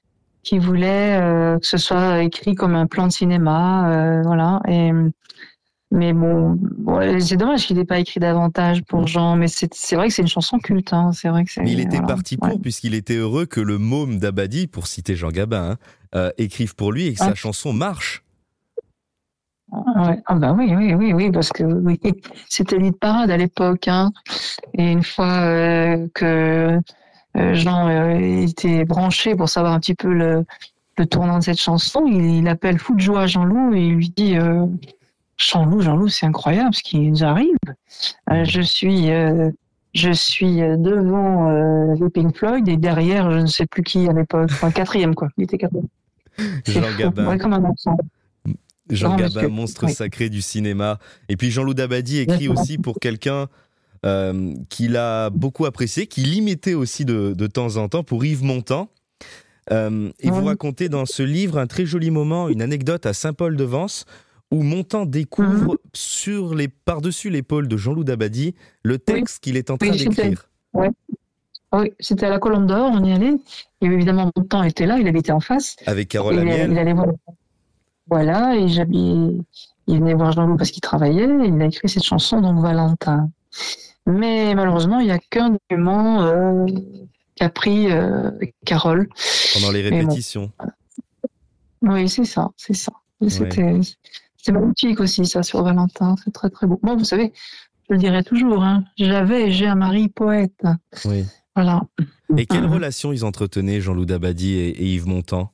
qui voulait euh, que ce soit écrit comme un plan de cinéma, euh, voilà. Et mais bon, bon, c'est dommage qu'il n'ait pas écrit davantage pour Jean, mais c'est, c'est vrai que c'est une chanson culte. Hein, c'est vrai que c'est. Mais il était voilà, parti pour, ouais. puisqu'il était heureux que le môme d'Abadi, pour citer Jean Gabin, hein, euh, écrive pour lui et que Ah. sa chanson marche. Ouais. Ah bah oui, oui, oui, oui, parce que oui, c'était l'hit parade à l'époque. Hein. Et une fois euh, que euh, Jean euh, était branché pour savoir un petit peu le, le tournant de cette chanson, il, il appelle fou de joie Jean-Loup et il lui dit euh, Jean-Loup, Jean-Loup, c'est incroyable ce qui nous arrive. Euh, je suis, euh, je suis devant euh, les Pink Floyd et derrière, je ne sais plus qui à l'époque, enfin quatrième quoi. Il était quatrième. C'est Jean fou. Gabin. Ouais, comme un enfant. Jean Grand Gabin, monsieur. monstre Oui. sacré du cinéma. Et puis Jean-Loup Dabadi écrit Exactement. aussi pour quelqu'un euh, qu'il a beaucoup apprécié, qu'il imitait aussi de, de temps en temps, pour Yves Montand. Euh, et Oui. vous racontez dans ce livre un très joli moment, une anecdote à Saint-Paul-de-Vence, où Montand découvre Mhm. sur les, par-dessus l'épaule de Jean-Loup Dabadi le texte qu'il est en train Oui, c'était- d'écrire. Oui, c'était à la Colombe d'Or, on y allait. Et évidemment, mon temps était là, il habitait en face. Avec Carole Et il, Amiel. il allait voir. Voilà, et j'habillais. Il venait voir Jean-Loup parce qu'il travaillait. Et il a écrit cette chanson, donc Valentin. Mais malheureusement, il n'y a qu'un document euh, qu'a pris euh, Carole. Pendant les Mais bon. répétitions. Oui, c'est ça, c'est ça. Et C'était, c'était magnifique aussi, ça, sur Valentin. C'est très, très beau. Bon, vous savez, je le dirai toujours, hein, j'avais et j'ai un mari poète. Oui. Voilà. Et quelle Mhm. relation ils entretenaient, Jean-Loup Dabadi et, et Yves Montand?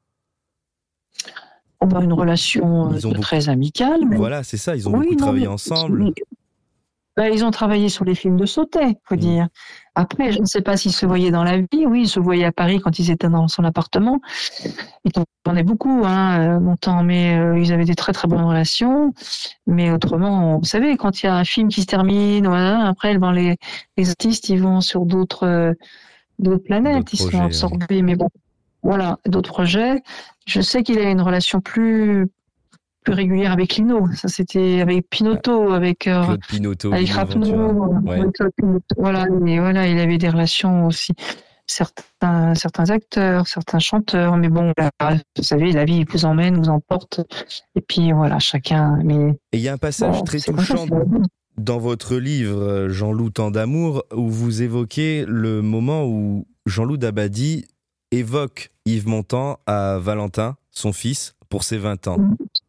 On a une relation Ils ont euh, beaucoup- très amicale. Mais... Voilà, c'est ça, ils ont Oui, beaucoup non, travaillé mais- ensemble. Ben, ils ont travaillé sur les films de Sautet, faut Mm. dire. Après, je ne sais pas s'ils se voyaient dans la vie. Oui, ils se voyaient à Paris quand ils étaient dans son appartement. Ils tournaient beaucoup, hein, euh, Montand, mais euh, ils avaient des très très bonnes relations. Mais autrement, vous savez, quand il y a un film qui se termine, voilà, après, ben, les, les artistes, ils vont sur d'autres, euh, d'autres planètes, D'autres ils sont projets, absorbés. Mais bon, voilà, d'autres projets. Je sais qu'il a une relation plus plus régulière avec Lino. Ça, c'était avec Pinotto, avec euh, Claude Pinoteau, avec Lino Ventura. Rapneau, Ouais. avec Claude Pinotto. Voilà, et voilà, il avait des relations aussi. Certains, certains acteurs, certains chanteurs, mais bon, là, vous savez, la vie vous emmène, vous emporte, et puis voilà, chacun. Mais Et il y a un passage bon, très c'est comme ça, touchant c'est la vie. dans votre livre, Jean-Loup Tant d'amour, où vous évoquez le moment où Jean-Loup Dabadi évoque Yves Montand à Valentin, son fils, pour ses vingt ans.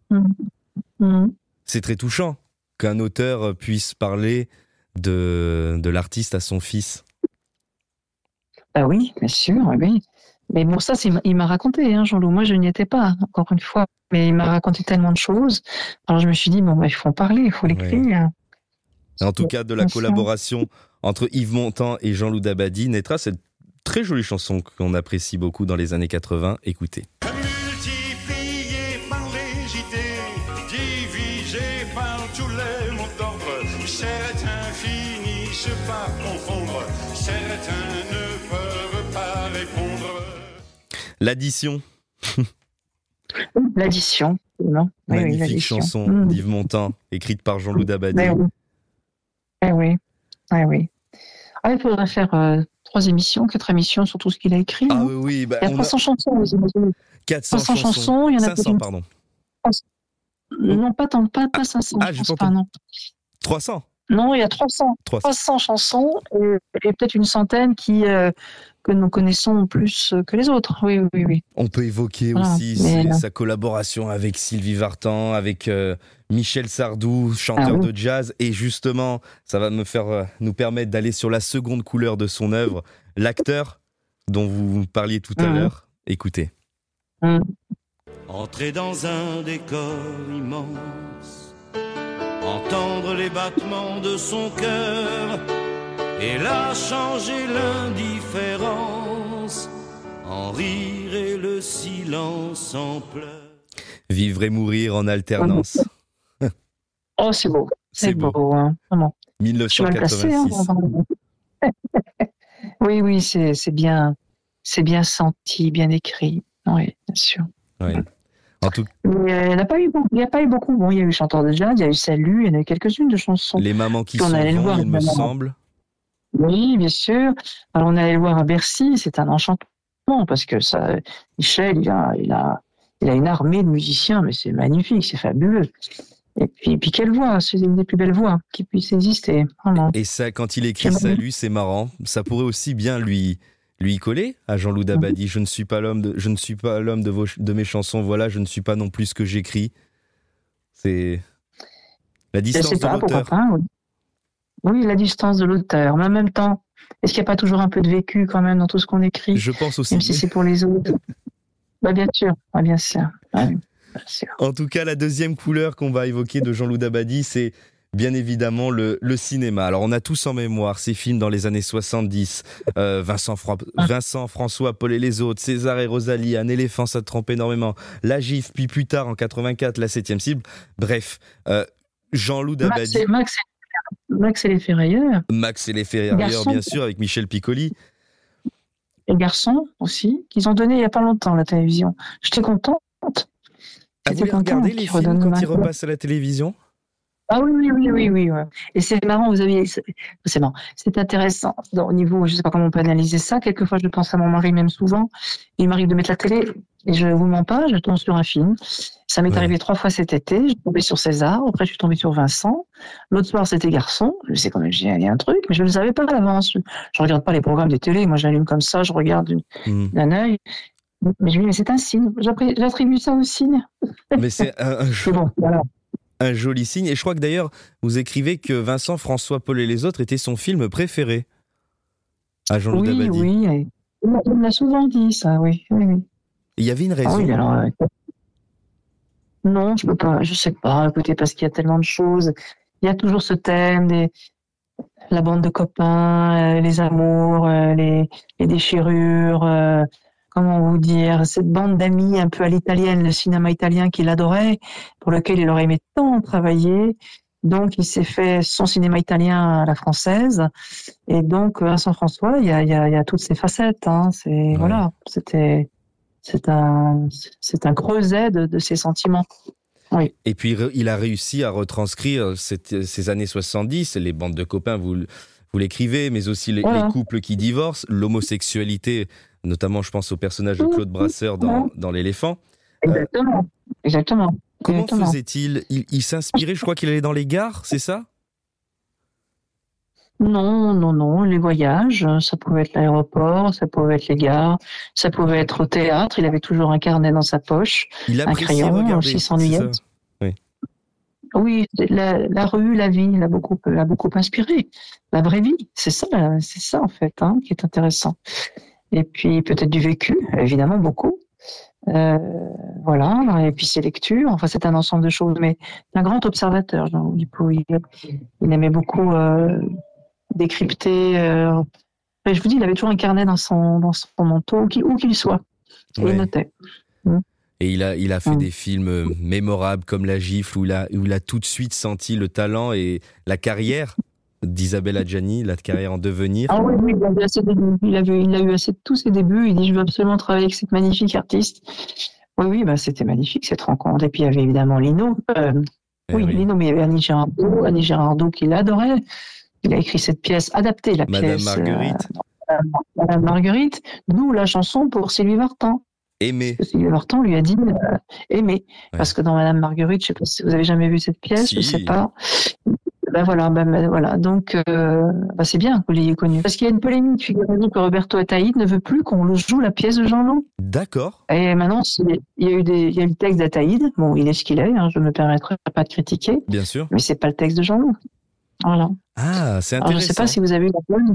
Mhm. C'est très touchant qu'un auteur puisse parler de, de l'artiste à son fils. Bah oui, bien sûr, oui, oui. Mais bon, ça, c'est, il m'a raconté, hein, Jean-Loup. Moi, je n'y étais pas, encore une fois. Mais il m'a raconté tellement de choses. Alors, je me suis dit, bon, bah, il faut en parler, il faut l'écrire. En tout cas, de la Bien sûr. collaboration entre Yves Montand et Jean-Loup Dabadi naîtra cette très jolie chanson qu'on apprécie beaucoup dans les années quatre-vingts. Écoutez. Multiplié par les J T, divisé par tous les mots d'ordre, certains finissent par confondre, certains ne peuvent pas répondre. L'addition, L'addition, non? Oui, oui, magnifique l'addition. chanson Mhm. d'Yves Montand, écrite par Jean-Loup Dabadi. Ben oui. Eh oui. Eh oui. Ah, il faudrait faire euh, trois émissions, quatre émissions sur tout ce qu'il a écrit. Ah hein. oui, oui, bah, Il y a on trois cents chansons, vous imaginez. quatre cents trois cents chansons. chansons, il y en a cinq cents, peut-être- pardon. Non, pas tant, pas, pas cinq cents, ah, je j'ai pense pas pas, entendu. non. trois cents. Non, il y a trois cents, trois cents. trois cents chansons et, et peut-être une centaine qui, euh, que nous connaissons plus que les autres. Oui, oui, oui. On peut évoquer Voilà, aussi mais- ses- sa collaboration avec Sylvie Vartan, avec euh, Michel Sardou, chanteur Ah oui. de jazz. Et justement, ça va me faire, euh, nous permettre d'aller sur la seconde couleur de son œuvre, l'acteur dont vous parliez tout à Mhm. l'heure. Écoutez. Hum. Entrer dans un décor immense, entendre les battements de son cœur, et là changer l'indifférence, en rire et le silence en pleurs. Vivre et mourir en alternance. Oh, c'est beau. C'est C'est beau. beau, hein, vraiment. Je suis mal placée. Hein, dix-neuf cent quatre-vingt-six. oui, oui, c'est, c'est bien, c'est bien senti, bien écrit. Oui, bien sûr. Ouais. En tout Mais euh, il n'y a pas eu beaucoup. Il n'y a pas eu beaucoup. Bon, il y a eu Chanteur de jazz, il y a eu Salut, il y en a eu quelques-unes de chansons. les mamans qui Puis on s'en allait le vont, voir, il me évidemment. semble. Oui, bien sûr. Alors on est allé le voir à Bercy, c'est un enchanteur. franchement, parce que ça, Michel, il a, il a, il a une armée de musiciens, mais c'est magnifique, c'est fabuleux. Et puis, puis quelle voix, c'est une des plus belles voix qui puisse exister, vraiment. Et ça, quand il écrit Salut, c'est marrant. Ça pourrait aussi bien lui, lui coller à Jean-Loup Dabadi. Je ne suis pas l'homme de, je ne suis pas l'homme de vos, de mes chansons. Voilà, je ne suis pas non plus ce que j'écris. C'est la distance Je sais pas, de l'auteur. Pourquoi pas, oui. Oui, la distance de l'auteur. Mais en même temps, est-ce qu'il n'y a pas toujours un peu de vécu quand même dans tout ce qu'on écrit? Je pense aussi. Même si c'est pour les autres. Bah, bien sûr, ah, bien sûr. Ouais. En tout cas, la deuxième couleur qu'on va évoquer de Jean-Loup Dabadi, c'est bien évidemment le, le cinéma. Alors, on a tous en mémoire ces films dans les années soixante-dix. Euh, Vincent, Fra- Vincent, François, Paul et les autres, César et Rosalie, Un éléphant, ça te trompe énormément, La Gifle, puis plus tard, en quatre-vingt-quatre, La septième cible. Bref, euh, Jean-Loup Dabadi... Max, Max, Max et les Ferrailleurs. Max et les Ferrailleurs, bien sûr, avec Michel Piccoli. Et Garçon aussi, qu'ils ont donné il n'y a pas longtemps à la télévision. J'étais contente. Ah, vous les regardez les films quand ils repassent à la télévision? Ah oui, oui, oui, oui, oui. Ouais. Et c'est marrant, vous aviez, c'est, c'est marrant, c'est intéressant. Au niveau, je sais pas comment on peut analyser ça. Quelquefois, je pense à mon mari, même souvent. Il m'arrive de mettre la télé, et je vous mens pas, je tombe sur un film. Ça m'est ouais. arrivé trois fois cet été. Je suis tombée sur César, après je suis tombée sur Vincent. L'autre soir, c'était Garçon. Je sais quand même, il y a un truc, mais je ne le savais pas à l'avance. Je regarde pas les programmes de télé. Moi, j'allume comme ça, je regarde mmh. d'un œil. Mais je me dis, mais c'est un signe. J'attribue ça au signe. Mais c'est un, un, jo- bon, voilà. un joli signe. Et je crois que d'ailleurs, vous écrivez que Vincent, François, Paul et les autres étaient son film préféré à Jean-Loup oui, Dabadi. Oui, oui. Il me l'a souvent dit, ça, oui. oui, oui. Il y avait une raison. Ah oui, alors, euh... Non, je peux pas, je sais pas. Écoutez, parce qu'il y a tellement de choses. Il y a toujours ce thème des la bande de copains, euh, les amours, euh, les, les déchirures. Euh... Comment vous dire, cette bande d'amis un peu à l'italienne, le cinéma italien qu'il adorait, pour lequel il aurait aimé tant travailler. Donc, il s'est fait son cinéma italien à la française. Et donc, Vincent François, il y a, il y a, il y a toutes ces facettes. Hein. C'est, ouais. Voilà, c'était, c'est un, c'est un creuset de, de ses sentiments. Oui. Et puis, il a réussi à retranscrire cette, ces années soixante-dix, les bandes de copains, vous, vous l'écrivez, mais aussi les, voilà. les couples qui divorcent, l'homosexualité, notamment, je pense au personnage de Claude Brasseur dans, dans L'Éléphant. Exactement. Euh, Exactement. Comment Exactement. faisait-il ? Il, il s'inspirait, je crois qu'il allait dans les gares, c'est ça ? Non, non, non. Les voyages, ça pouvait être l'aéroport, ça pouvait être les gares, ça pouvait être au théâtre. Il avait toujours un carnet dans sa poche, il un crayon, regarder, s'il s'ennuyait. Oui, oui la, la rue, la vie, l'a beaucoup, l'a beaucoup inspiré. La vraie vie, c'est ça, c'est ça en fait, hein, qui est intéressant. Et puis peut-être du vécu, évidemment beaucoup. Euh, voilà. Et puis ses lectures. Enfin, c'est un ensemble de choses. Mais un grand observateur. Jean Lipo, il, il aimait beaucoup euh, décrypter. Euh, je vous dis, il avait toujours un carnet dans son dans son manteau, où qu'il, où qu'il soit. Et ouais. Il notait. Mmh. Et il a il a fait mmh. des films mémorables comme La Gifle, où il a où il a tout de suite senti le talent et la carrière d'Isabelle Adjani, la carrière en devenir. Ah oui, oui, il a eu assez de débuts. Il a eu, il a eu assez de tous ses débuts. Il dit, je veux absolument travailler avec cette magnifique artiste. Oui, oui, bah, c'était magnifique, cette rencontre. Et puis, il y avait évidemment Lino. Euh, eh oui, oui, Lino, mais il y avait Annie Girardot, Annie Girardot qui l'adorait. Il a écrit cette pièce, adapté la Madame pièce. Marguerite. Euh, Madame Marguerite, d'où la chanson pour Sylvie Vartan. Aimer. Sylvie Vartan lui a dit euh, aimer. Ouais. Parce que dans Madame Marguerite, je ne sais pas si vous avez jamais vu cette pièce, si. Je ne sais pas. Ben voilà, ben, ben voilà. Donc euh, ben c'est bien que vous l'ayez connu. Parce qu'il y a une polémique, figurez-vous que Roberto Ataïde ne veut plus qu'on joue la pièce de Jean-Loup. D'accord. Et maintenant, il y a eu des, il y a eu le texte d'Ataïde. Bon, il est ce qu'il est, hein, je ne me permettrai pas de critiquer. Bien sûr. Mais c'est pas le texte de Jean-Loup. Voilà. Ah, c'est intéressant. Alors, je ne sais pas si vous avez eu la bonne.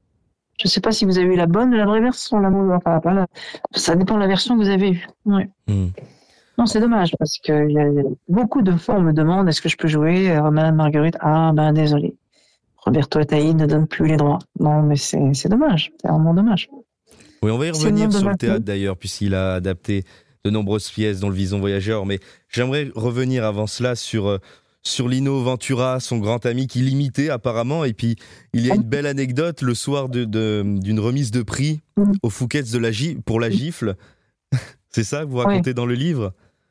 Je sais pas si vous avez eu la bonne ou la vraie version. La, enfin, pas la, ça dépend de la version que vous avez eue. Ouais. Hmm. Non, c'est dommage, parce que y a beaucoup de fois, on me demande est-ce que je peux jouer euh, Madame Marguerite. Ah, ben désolé. Roberto Ataïde ne donne plus les droits. Non, mais c'est, c'est dommage. C'est vraiment dommage. Oui, on va y revenir sur le théâtre d'ailleurs, puisqu'il a adapté de nombreuses pièces, dont Le Vison Voyageur. Mais j'aimerais revenir avant cela sur, euh, sur Lino Ventura, son grand ami, qui l'imitait apparemment. Et puis, il y a une belle anecdote le soir de, de, d'une remise de prix au Fouquet's de la Gif- pour La Gifle. C'est ça que vous racontez oui. dans le livre ?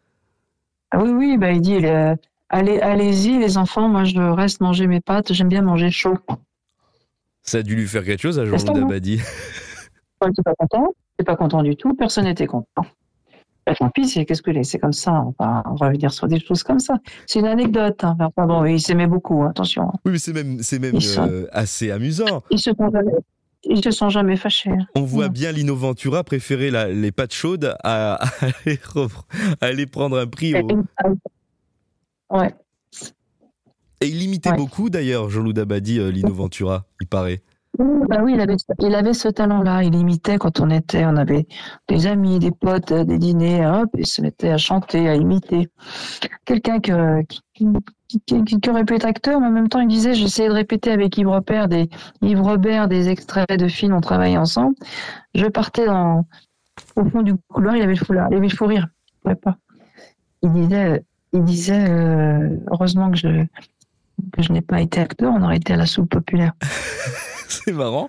Ah oui, oui, bah, il dit, euh, allez, allez-y les enfants, moi je reste manger mes pâtes, j'aime bien manger chaud. Ça a dû lui faire quelque chose à Jean-Loup Dabadi. Tu n'es pas content ? pas content du tout, personne n'était content. Bah, tant pis, c'est, qu'est-ce que c'est, c'est comme ça, on va, on va revenir sur des choses comme ça. C'est une anecdote, hein. Enfin, bon, ils s'aimaient beaucoup, hein, attention. Oui, mais c'est même, c'est même Ils sont- euh, assez amusant. Ils se sont jamais, ils se sont jamais fâchés. On voit Ouais. bien Lino Ventura préférer la- les pâtes chaudes à, à aller, repre- à aller prendre un prix. Au... Ouais. Et il imitait Ouais. beaucoup d'ailleurs, Jean-Loup Dabadi, euh, Lino Ventura, il paraît. Bah oui, il avait, il avait ce talent-là. Il imitait quand on était, on avait des amis, des potes, euh, des dîners, hop, il se mettait à chanter, à imiter. Quelqu'un que, qui, qui, qui, qui aurait pu être acteur, mais en même temps, il disait, j'essayais de répéter avec Yves Robert des, Yves Robert des extraits de films, on travaillait ensemble. Je partais dans, au fond du couloir, il avait le foulard, il avait le fou rire. Je pouvais pas. Il disait, il disait, euh, heureusement que je, que je n'ai pas été acteur, on aurait été à la soupe populaire. C'est marrant.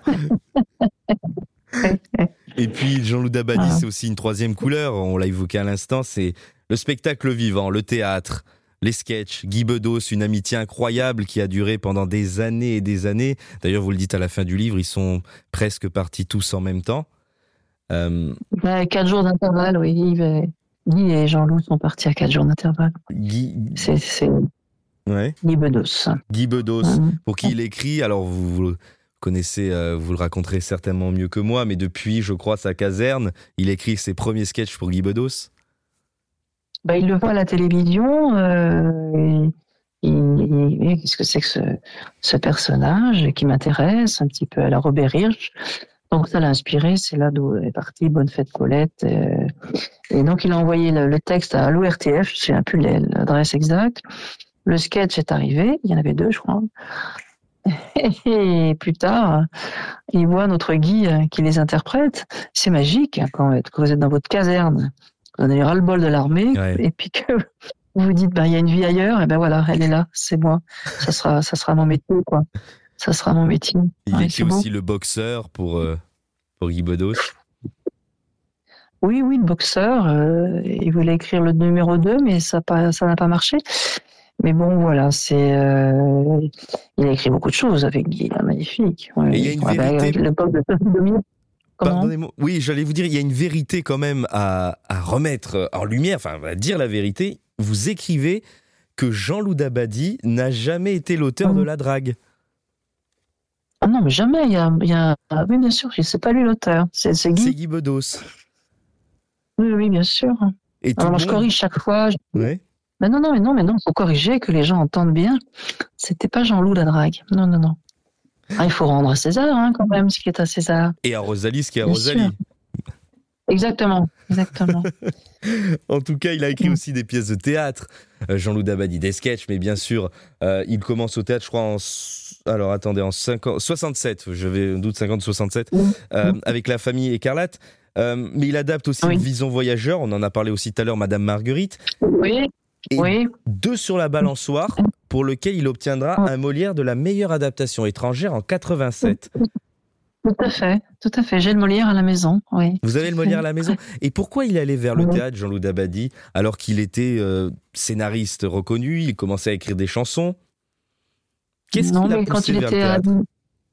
Et puis Jean-Loup Dabadi, Ah. c'est aussi une troisième couleur, on l'a évoqué à l'instant, c'est le spectacle vivant, le théâtre, les sketchs, Guy Bedos, une amitié incroyable qui a duré pendant des années et des années. D'ailleurs, vous le dites à la fin du livre, ils sont presque partis tous en même temps. Euh, Ouais, quatre jours d'intervalle, oui. Yves et, Guy et Jean-Loup sont partis à quatre jours d'intervalle. Guy, C'est, c'est ouais, Guy Bedos. Guy Bedos, Mhm. pour qui il écrit, alors vous, vous le connaissez, euh, vous le raconterez certainement mieux que moi, mais depuis, je crois, sa caserne, il écrit ses premiers sketchs pour Guy Bedos. Bah, il le voit à la télévision. Euh, et, et- et qu'est-ce que c'est que ce, ce personnage qui m'intéresse un petit peu à la Robert Hirsch. Donc ça l'a inspiré. C'est là d'où est partie Bonne Fête Colette. euh, et donc il a envoyé le, le texte à l'O R T F. Je ne sais un plus l'adresse exacte. Le sketch est arrivé. Il y en avait deux, je crois. Et plus tard, il voit notre Guy euh, qui les interprète. C'est magique hein, quand quand vous êtes dans votre caserne, vous en avez ras-le-bol de l'armée, Ouais. et puis que vous vous dites, bah, il y a une vie ailleurs, et ben voilà, elle est là, c'est moi. Ça sera, ça sera mon métier, quoi. Ça sera mon métier. Il Ouais, écrit c'est beau. aussi Le Boxeur pour, euh, pour Guy Bedos. Oui, oui, le boxeur, euh, il voulait écrire le numéro deux, mais ça pas, ça n'a pas marché. Mais bon, voilà, c'est, euh, il a écrit beaucoup de choses avec Guy, là, magnifique. Ouais, Et il y a une ouais, bah, vérité- avec l'époque de Sophie Dominique. Comment Pardonnez-moi. Oui, j'allais vous dire, il y a une vérité quand même à, à remettre en lumière, enfin, à dire la vérité. Vous écrivez que Jean-Loup Dabadi n'a jamais été l'auteur de La Drague. Ah non, mais jamais, il y a, il y a... ah oui, bien sûr, c'est pas lui l'auteur, c'est, c'est Guy. C'est Guy Bedos. Oui, oui, bien sûr. Et tout Alors, le je monde- corrige chaque fois. je- Ouais. Mais non, non, mais non, mais non, faut corriger, que les gens entendent bien. C'était pas Jean-Loup la drague. Non, non, non. Ah, il faut rendre à César, hein, quand même, ce qui est à César. Et à Rosalie, ce qui est à Bien Rosalie. sûr. Exactement, exactement. En tout cas, il a écrit aussi des pièces de théâtre. Euh, Jean-Loup Dabadi, des sketchs, mais bien sûr, euh, il commence au théâtre, je crois, en. s- Alors attendez, en cinquante soixante-sept, je vais doute cinquante soixante-sept, euh, avec La Famille Écarlate. Euh, mais il adapte aussi Oui. Vison Voyageur, on en a parlé aussi tout à l'heure, Madame Marguerite. Oui, Et oui. Deux sur la balançoire, pour lequel il obtiendra un Molière de la meilleure adaptation étrangère en quatre-vingt-sept. Tout à fait, tout à fait. J'ai le Molière à la maison, oui. Vous avez le Molière à la maison. Et pourquoi il allait vers le Oui. théâtre, Jean-Loup Dabadi, alors qu'il était euh, scénariste reconnu, il commençait à écrire des chansons? Qu'est-ce Non, qui l'a mais quand poussé il vers le était à théâtre? Avignon,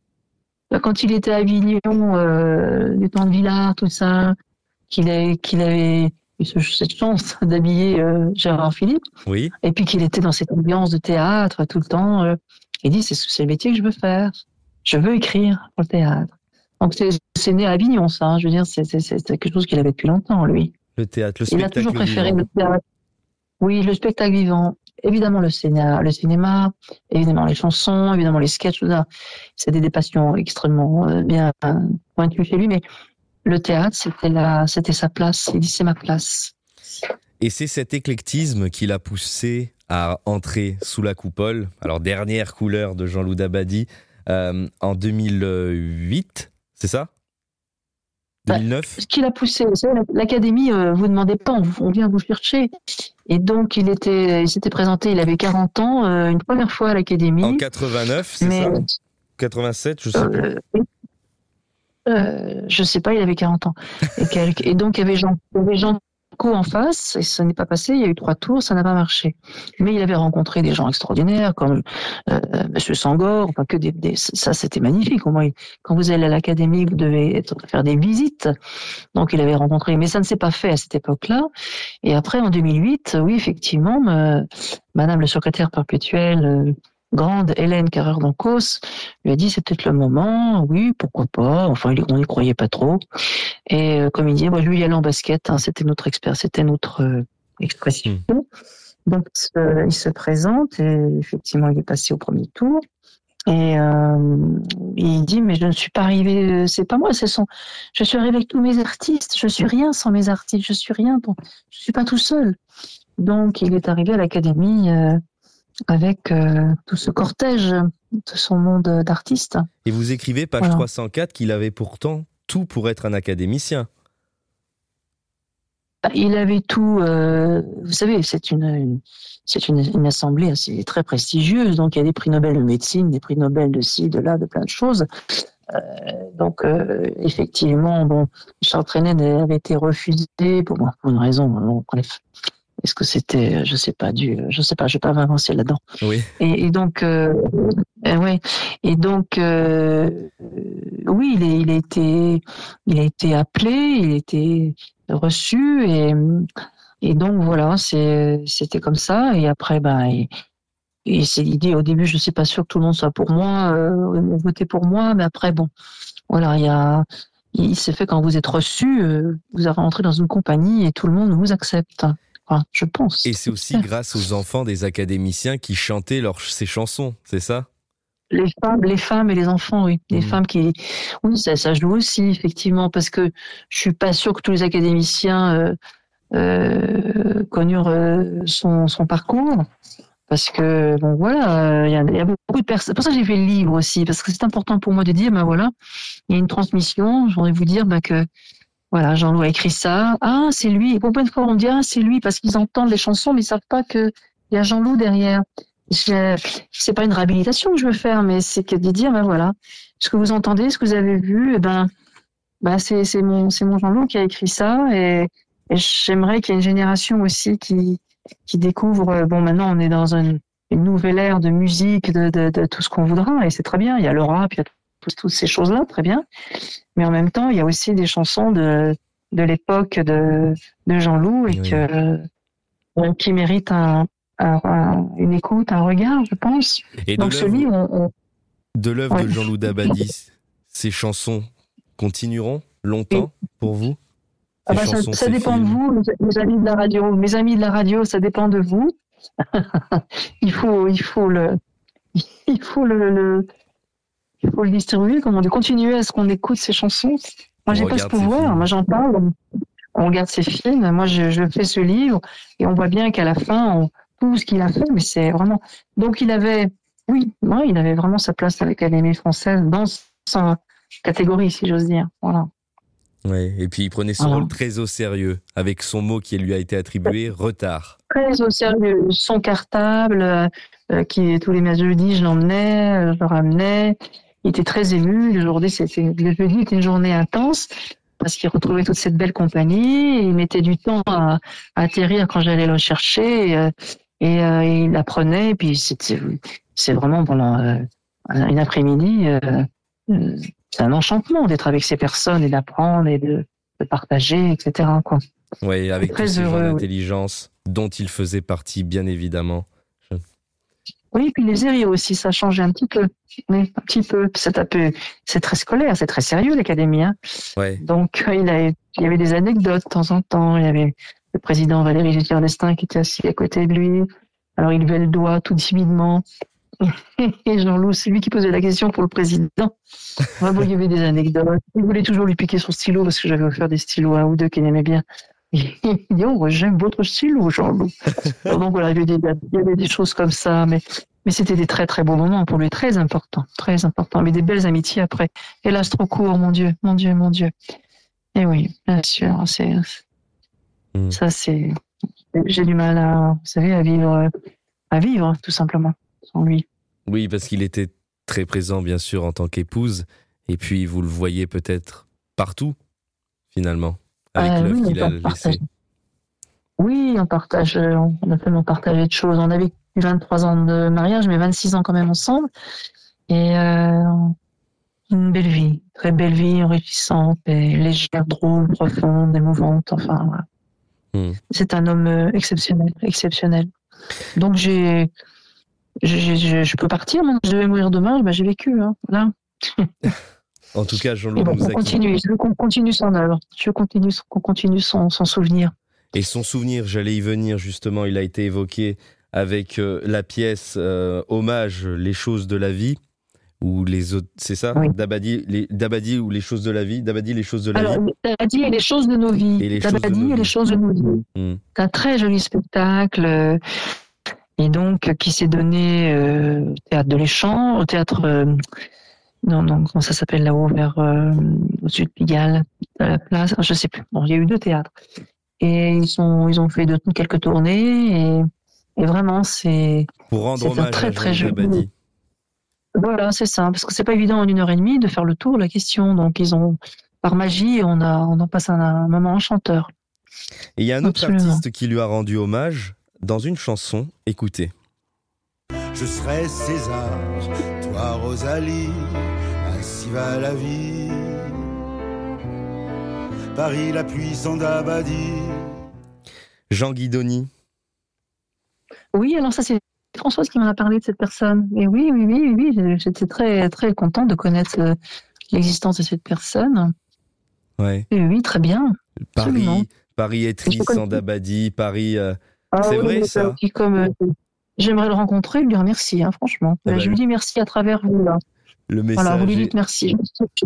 quand il était à Avignon, euh, du temps de Villard, tout ça, qu'il a, qu'il avait eu ce- cette chance d'habiller euh, Gérard Philippe, Oui, et puis qu'il était dans cette ambiance de théâtre tout le temps, euh, il dit c'est, c'est le métier que je veux faire. Je veux écrire pour le théâtre. Donc c'est, c'est né à Avignon, ça. hein. Je veux dire, c'est, c'est, c'est quelque chose qu'il avait depuis longtemps, lui. le théâtre, le Il a spectacle toujours préféré vivant. le théâtre. Oui, le spectacle vivant. Évidemment le cinéma, le cinéma, évidemment les chansons, évidemment les sketchs, tout ça. C'est des, des passions extrêmement euh, bien euh, pointues chez lui, mais le théâtre, c'était la, c'était sa place. Il dit c'est ma place. Et c'est cet éclectisme qui l'a poussé à entrer sous la coupole. Alors, dernière couleur de Jean-Loup Dabadi, euh, en deux mille huit, c'est ça deux mille neuf? Ce qui l'a poussé, vous savez, l'académie, euh, vous demandez pas, on, on vient vous chercher. Et donc il était, il s'était présenté, il avait quarante ans, euh, une première fois à l'académie. En quatre-vingt-neuf, c'est mais ça quatre-vingt-sept, je sais plus. euh, euh, je sais pas, il avait quarante ans. Et, quel- et donc il y avait Jean, il y avait Jean co en face, et ça n'est pas passé. Il y a eu trois tours, ça n'a pas marché. Mais il avait rencontré des gens extraordinaires, comme euh, Monsieur Sangor, enfin que des, des, ça c'était magnifique. Au moins, quand vous allez à l'académie, vous devez être, faire des visites. Donc il avait rencontré, mais ça ne s'est pas fait à cette époque-là. Et après, en deux mille huit, oui, effectivement, euh, Madame le secrétaire perpétuel, euh, grande Hélène Carrère-Dancos, lui a dit c'est peut-être le moment, oui, pourquoi pas. Enfin, on n'y croyait pas trop. Et euh, comme il dit, moi, lui, il allait en basket, hein, c'était notre expert, c'était notre euh, expression. Mmh. Donc, euh, il se présente et effectivement, il est passé au premier tour. Et euh, il dit, mais je ne suis pas arrivé, c'est pas moi, c'est son. Je suis arrivé avec tous mes artistes, je suis rien sans mes artistes, je suis rien, bon, je suis pas tout seul. Donc, il est arrivé à l'académie euh, avec euh, tout ce cortège de son monde d'artistes. Et vous écrivez, page voilà. trois cent quatre, qu'il avait pourtant tout pour être un académicien. Il avait tout, euh, vous savez, c'est une, une c'est une, une assemblée assez très prestigieuse, donc il y a des prix Nobel de médecine, des prix Nobel de ci, de là, de plein de choses. Euh, donc euh, effectivement, bon, Charles Trenet avait été refusé pour, bon, pour une raison. Bon, bref, est-ce que c'était, je sais pas, du, je sais pas, je vais pas m'avancer là-dedans. Oui. Et, et donc, euh, euh, ouais, et donc, euh, oui, il, est, il a été, il a été appelé, il a été reçu et et donc voilà, c'est c'était comme ça. Et après, ben, il, il s'est dit au début, je suis pas sûr que tout le monde soit pour moi, euh, voter pour moi, mais après, bon, voilà, il y a, il s'est fait quand vous êtes reçu, euh, vous avez rentré dans une compagnie et tout le monde vous accepte. Enfin, je pense. Et c'est aussi grâce aux enfants des académiciens qui chantaient leurs ces chansons, c'est ça? Les femmes, les femmes et les enfants, oui. Les mmh. femmes qui, oui, ça, ça joue aussi, effectivement, parce que je suis pas sûre que tous les académiciens euh, euh, connurent euh, son, son parcours. Parce que, bon, voilà, il y, y a beaucoup de personnes. C'est pour ça que j'ai fait le livre aussi, parce que c'est important pour moi de dire, ben voilà, il y a une transmission. Je voudrais vous dire ben, que, voilà, Jean-Loup a écrit ça. Ah, c'est lui. Et combien de fois on me dit, ah, c'est lui, parce qu'ils entendent les chansons, mais ils savent pas qu'il y a Jean-Loup derrière. Je, c'est pas une réhabilitation que je veux faire, mais c'est que de dire, ben voilà, ce que vous entendez, ce que vous avez vu, eh ben, ben c'est, c'est mon, c'est mon Jean-Loup qui a écrit ça, et, et j'aimerais qu'il y ait une génération aussi qui, qui découvre, bon, maintenant on est dans une, une nouvelle ère de musique, de, de, de tout ce qu'on voudra, et c'est très bien, il y a le rap, il y a toutes, toutes ces choses-là, très bien, mais en même temps, il y a aussi des chansons de, de l'époque de, de Jean-Loup, et oui. que, euh, qui méritent un, Un, un, une écoute, un regard, je pense. Et donc ce livre, on, on... de l'œuvre ouais. de Jean-Loup Dabadi, ces chansons continueront longtemps Et... pour vous? ah bah ça, ça dépend films. de vous, mes amis de la radio. Mes amis de la radio, ça dépend de vous. il faut, il faut le, il faut le, le, il faut le distribuer. Comment de continuer à ce qu'on écoute ces chansons. Moi, on j'ai pas ce pouvoir. Moi, j'en parle. On regarde ces films. Moi, je, je fais ce livre et on voit bien qu'à la fin, on tout ce qu'il a fait, mais c'est vraiment... Donc, il avait, oui, non, il avait vraiment sa place à l'Académie française dans sa catégorie, si j'ose dire. Voilà. Ouais, et puis il prenait son voilà. rôle très au sérieux, avec son mot qui lui a été attribué, retard. Très au sérieux. Son cartable, euh, qui tous les jeudis, je l'emmenais, je le ramenais. Il était très ému. Le jeudi, c'était, le jeudi était une journée intense, parce qu'il retrouvait toute cette belle compagnie. Il mettait du temps à, à atterrir quand j'allais le chercher. Et, Et, euh, et il apprenait, et puis c'est, c'est vraiment pendant euh, une après-midi, euh, euh, c'est un enchantement d'être avec ces personnes et d'apprendre et de, de partager, et cetera. Quoi. Oui, avec tous ces gens d'intelligence oui. dont il faisait partie, bien évidemment. Je... Oui, et puis les rire aussi, ça changeait un petit peu. Oui, un petit peu. C'est, un peu, c'est très scolaire, c'est très sérieux l'académie. Hein. Ouais. Donc il, a, il y avait des anecdotes de temps en temps, il y avait... le président Valéry Giscard d'Estaing qui était assis à côté de lui. Alors il levait le doigt tout timidement. Et Jean-Loup, c'est lui qui posait la question pour le président. Vraiment, il y avait des anecdotes. Il voulait toujours lui piquer son stylo parce que j'avais offert des stylos à un ou deux qu'il aimait bien. Il dit, oh, j'aime votre stylo, Jean-Loup. Donc voilà, il y, avait des, il y avait des choses comme ça, mais, mais c'était des très très beaux moments pour lui, très importants, très importants, mais des belles amitiés après. Hélas, trop court, mon Dieu, mon Dieu, mon Dieu. Et oui, bien sûr, c'est... Mmh. Ça, c'est, j'ai du mal à, vous savez, à vivre, à vivre, tout simplement, sans lui. Oui, parce qu'il était très présent, bien sûr, en tant qu'épouse, et puis vous le voyez peut-être partout, finalement, avec euh, l'œuvre oui, qu'il a laissée. Oui, on partage, on a tellement partagé de choses. On avait vingt-trois ans de mariage, mais vingt-six ans quand même ensemble. Et euh, une belle vie, très belle vie, enrichissante, et légère, drôle, profonde, émouvante. Enfin, voilà. Mmh. C'est un homme exceptionnel, exceptionnel. Donc j'ai, j'ai, j'ai je peux partir. Moi, je vais mourir demain. Ben, j'ai vécu. Hein, voilà. En tout cas, Jean-Loup bon, nous a continue. Je veux qu'on continue son œuvre. Je continue qu'on continue son, son souvenir. Et son souvenir, j'allais y venir justement. Il a été évoqué avec euh, la pièce euh, hommage Les choses de la vie. Ou les autres, c'est ça, oui. Dabadi, les, Dabadi ou les choses de la vie, Dabadi, les choses de la Alors, vie. Dabadi et les choses de nos vies. Et les Dabadi et les choses de nos vies. Mmh. C'est un très joli spectacle, euh, et donc qui s'est donné euh, au théâtre de l'Échamp, au théâtre, euh, non, non, comment ça s'appelle là-haut, vers euh, au-dessus de Pigalle, à la place, je sais plus. Bon, il y a eu deux théâtres, et ils sont, ils ont fait de, quelques tournées, et, et vraiment c'est pour rendre c'est hommage un très à très joli. Dabadi. Voilà, c'est ça, parce que c'est pas évident en une heure et demie de faire le tour de la question. Donc ils ont, par magie, on a, on en passe un, un moment enchanteur. Et il y a un autre Absolument. artiste qui lui a rendu hommage dans une chanson. Écoutez. Je serai César, toi Rosalie, ainsi va la vie. Paris la pluie sans Dabadi. Jean Guidoni. Oui, alors ça c'est Françoise qui m'en a parlé de cette personne. Et oui, oui, oui, oui, j'étais très, très contente de connaître l'existence de cette personne. Ouais. Et oui, très bien. Paris, Absolument. Paris est triste sans Dabadi. Paris, euh... ah, c'est oui, vrai ça. Qui, comme, euh, j'aimerais le rencontrer, lui dire merci, hein, franchement. Ah bah, je lui dis merci à travers vous là. Le message. Voilà, vous lui dites merci.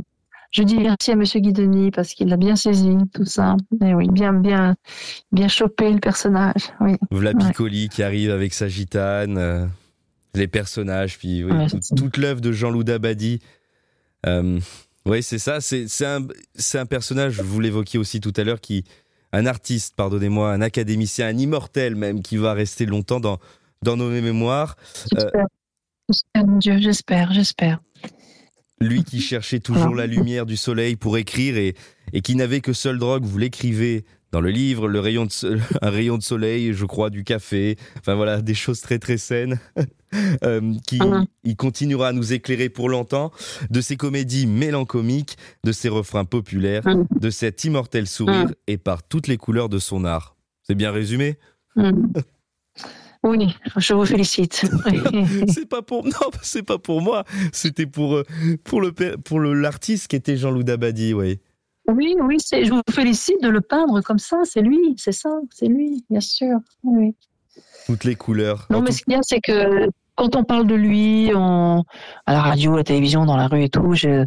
Je dis merci à Monsieur Guidoni parce qu'il l'a bien saisi, tout ça. Et oui, bien, bien, bien chopé le personnage. Oui. V'là Piccoli ouais. qui arrive avec sa gitane, euh, les personnages, puis oui, ouais, tout, toute l'œuvre de Jean-Loup Dabadi. Euh, oui, c'est ça. C'est, c'est un, c'est un personnage. Vous l'évoquiez aussi tout à l'heure, qui, un artiste, pardonnez-moi, un académicien, un immortel même, qui va rester longtemps dans dans nos mémoires. J'espère, euh, j'espère mon Dieu, j'espère, j'espère. Lui qui cherchait toujours la lumière du soleil pour écrire et, et qui n'avait que seule drogue, vous l'écrivez dans le livre, le rayon de, un rayon de soleil, je crois, du café, enfin voilà, des choses très très saines, euh, qui uh-huh. il continuera à nous éclairer pour longtemps, de ses comédies mélancoliques, de ses refrains populaires, uh-huh. de cet immortel sourire uh-huh. et par toutes les couleurs de son art. C'est bien résumé ? uh-huh. Oui, je vous félicite. c'est pas pour non, c'est pas pour moi. C'était pour pour le pour le l'artiste qui était Jean-Loup Dabadi, oui. Oui, oui, c'est, je vous félicite de le peindre comme ça. C'est lui, c'est ça, c'est lui, bien sûr. Oui. Toutes les couleurs. Non, en mais tout... ce qu'il y a, c'est que quand on parle de lui, on... à la radio, à la télévision, dans la rue et tout, je...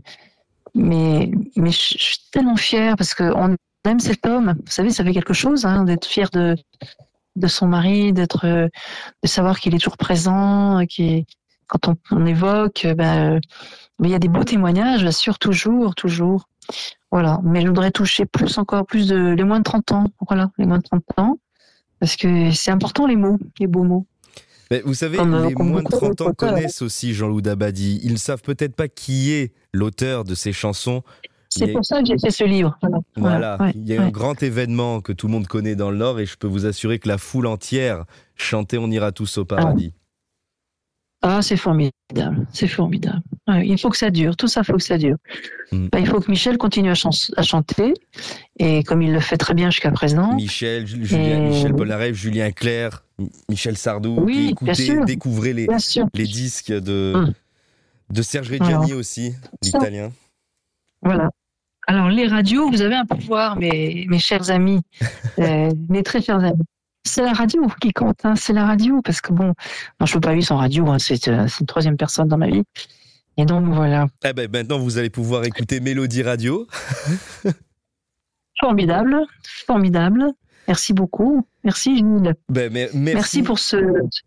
mais mais je suis tellement fière parce que on aime cet homme. Vous savez, ça fait quelque chose, hein, d'être fier de. de son mari, d'être, de savoir qu'il est toujours présent, qui, quand on, on évoque, ben, mais il y a des beaux témoignages, j'assure, toujours, toujours. Voilà. Mais je voudrais toucher plus, encore plus de, les moins de trente ans. Voilà, les moins de trente ans. Parce que c'est important, les mots, les beaux mots. Mais vous savez, comme, les moins de trente ans connaissent aussi Jean-Loup Dabadi. Ils ne savent peut-être pas qui est l'auteur de ces chansons. C'est pour ça que j'ai fait ce livre. Voilà, voilà. Ouais, il y a ouais. un grand événement que tout le monde connaît dans le Nord et je peux vous assurer que la foule entière chantait « On ira tous au paradis ». Ah, c'est formidable, c'est formidable. Ouais, il faut que ça dure, tout ça, il faut que ça dure. Mm. Bah, il faut que Michel continue à, chan- à chanter, et comme il le fait très bien jusqu'à présent. Michel, Julien, et... Michel Polnareff, Julien Clerc, Michel Sardou, oui, qui écoutez, découvrez les, les disques de, mm. de Serge Reggiani Alors, aussi, l'italien. Voilà. Alors, les radios, vous avez un pouvoir, mes, mes chers amis, euh, mes très chers amis. C'est la radio qui compte, hein, c'est la radio, parce que bon, moi, je ne peux pas vivre sans radio, hein, c'est, euh, c'est une troisième personne dans ma vie. Et donc, voilà. Eh ben, maintenant, vous allez pouvoir écouter Mélodie Radio. Formidable, formidable. Merci beaucoup. Merci, Gilles. Ben, mais, merci. merci pour ce,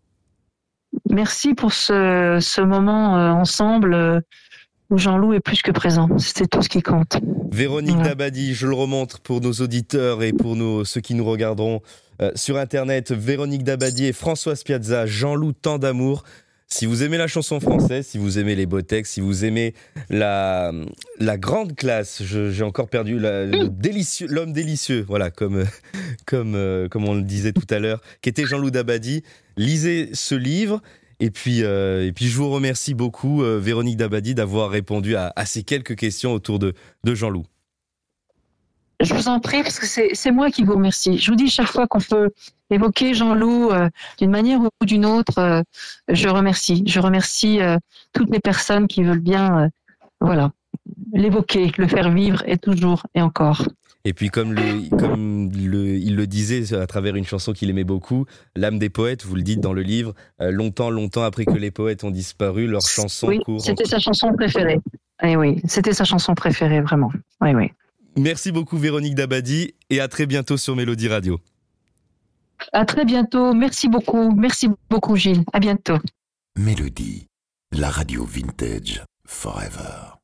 merci pour ce, ce moment euh, ensemble. Euh, où Jean-Loup est plus que présent. C'est tout ce qui compte. Véronique voilà. Dabadi, je le remonte pour nos auditeurs et pour nos, ceux qui nous regarderont euh, sur Internet. Véronique Dabadi et Françoise Piazza, Jean-Loup Tant d'amour. Si vous aimez la chanson française, si vous aimez les beaux textes, si vous aimez la, la grande classe, je, j'ai encore perdu la, le délicieux, l'homme délicieux, voilà, comme, comme, euh, comme on le disait tout à l'heure, qui était Jean-Loup Dabadi, lisez ce livre. Et puis, euh, et puis je vous remercie beaucoup, euh, Véronique Dabadi, d'avoir répondu à, à ces quelques questions autour de, de Jean-Loup. Je vous en prie, parce que c'est, c'est moi qui vous remercie. Je vous dis, chaque fois qu'on peut évoquer Jean-Loup euh, d'une manière ou d'une autre, euh, je remercie. Je remercie euh, toutes les personnes qui veulent bien euh, voilà, l'évoquer, le faire vivre, et toujours et encore. Et puis comme, le, comme le, il le disait à travers une chanson qu'il aimait beaucoup, l'âme des poètes, vous le dites dans le livre, euh, longtemps, longtemps après que les poètes ont disparu, leurs chansons oui, courent. C'était sa chanson préférée. Eh oui, c'était sa chanson préférée, vraiment. Oui, oui. Merci beaucoup Véronique Dabadi et à très bientôt sur Mélodie Radio. À très bientôt. Merci beaucoup. Merci beaucoup Gilles. À bientôt. Mélodie, la radio vintage forever.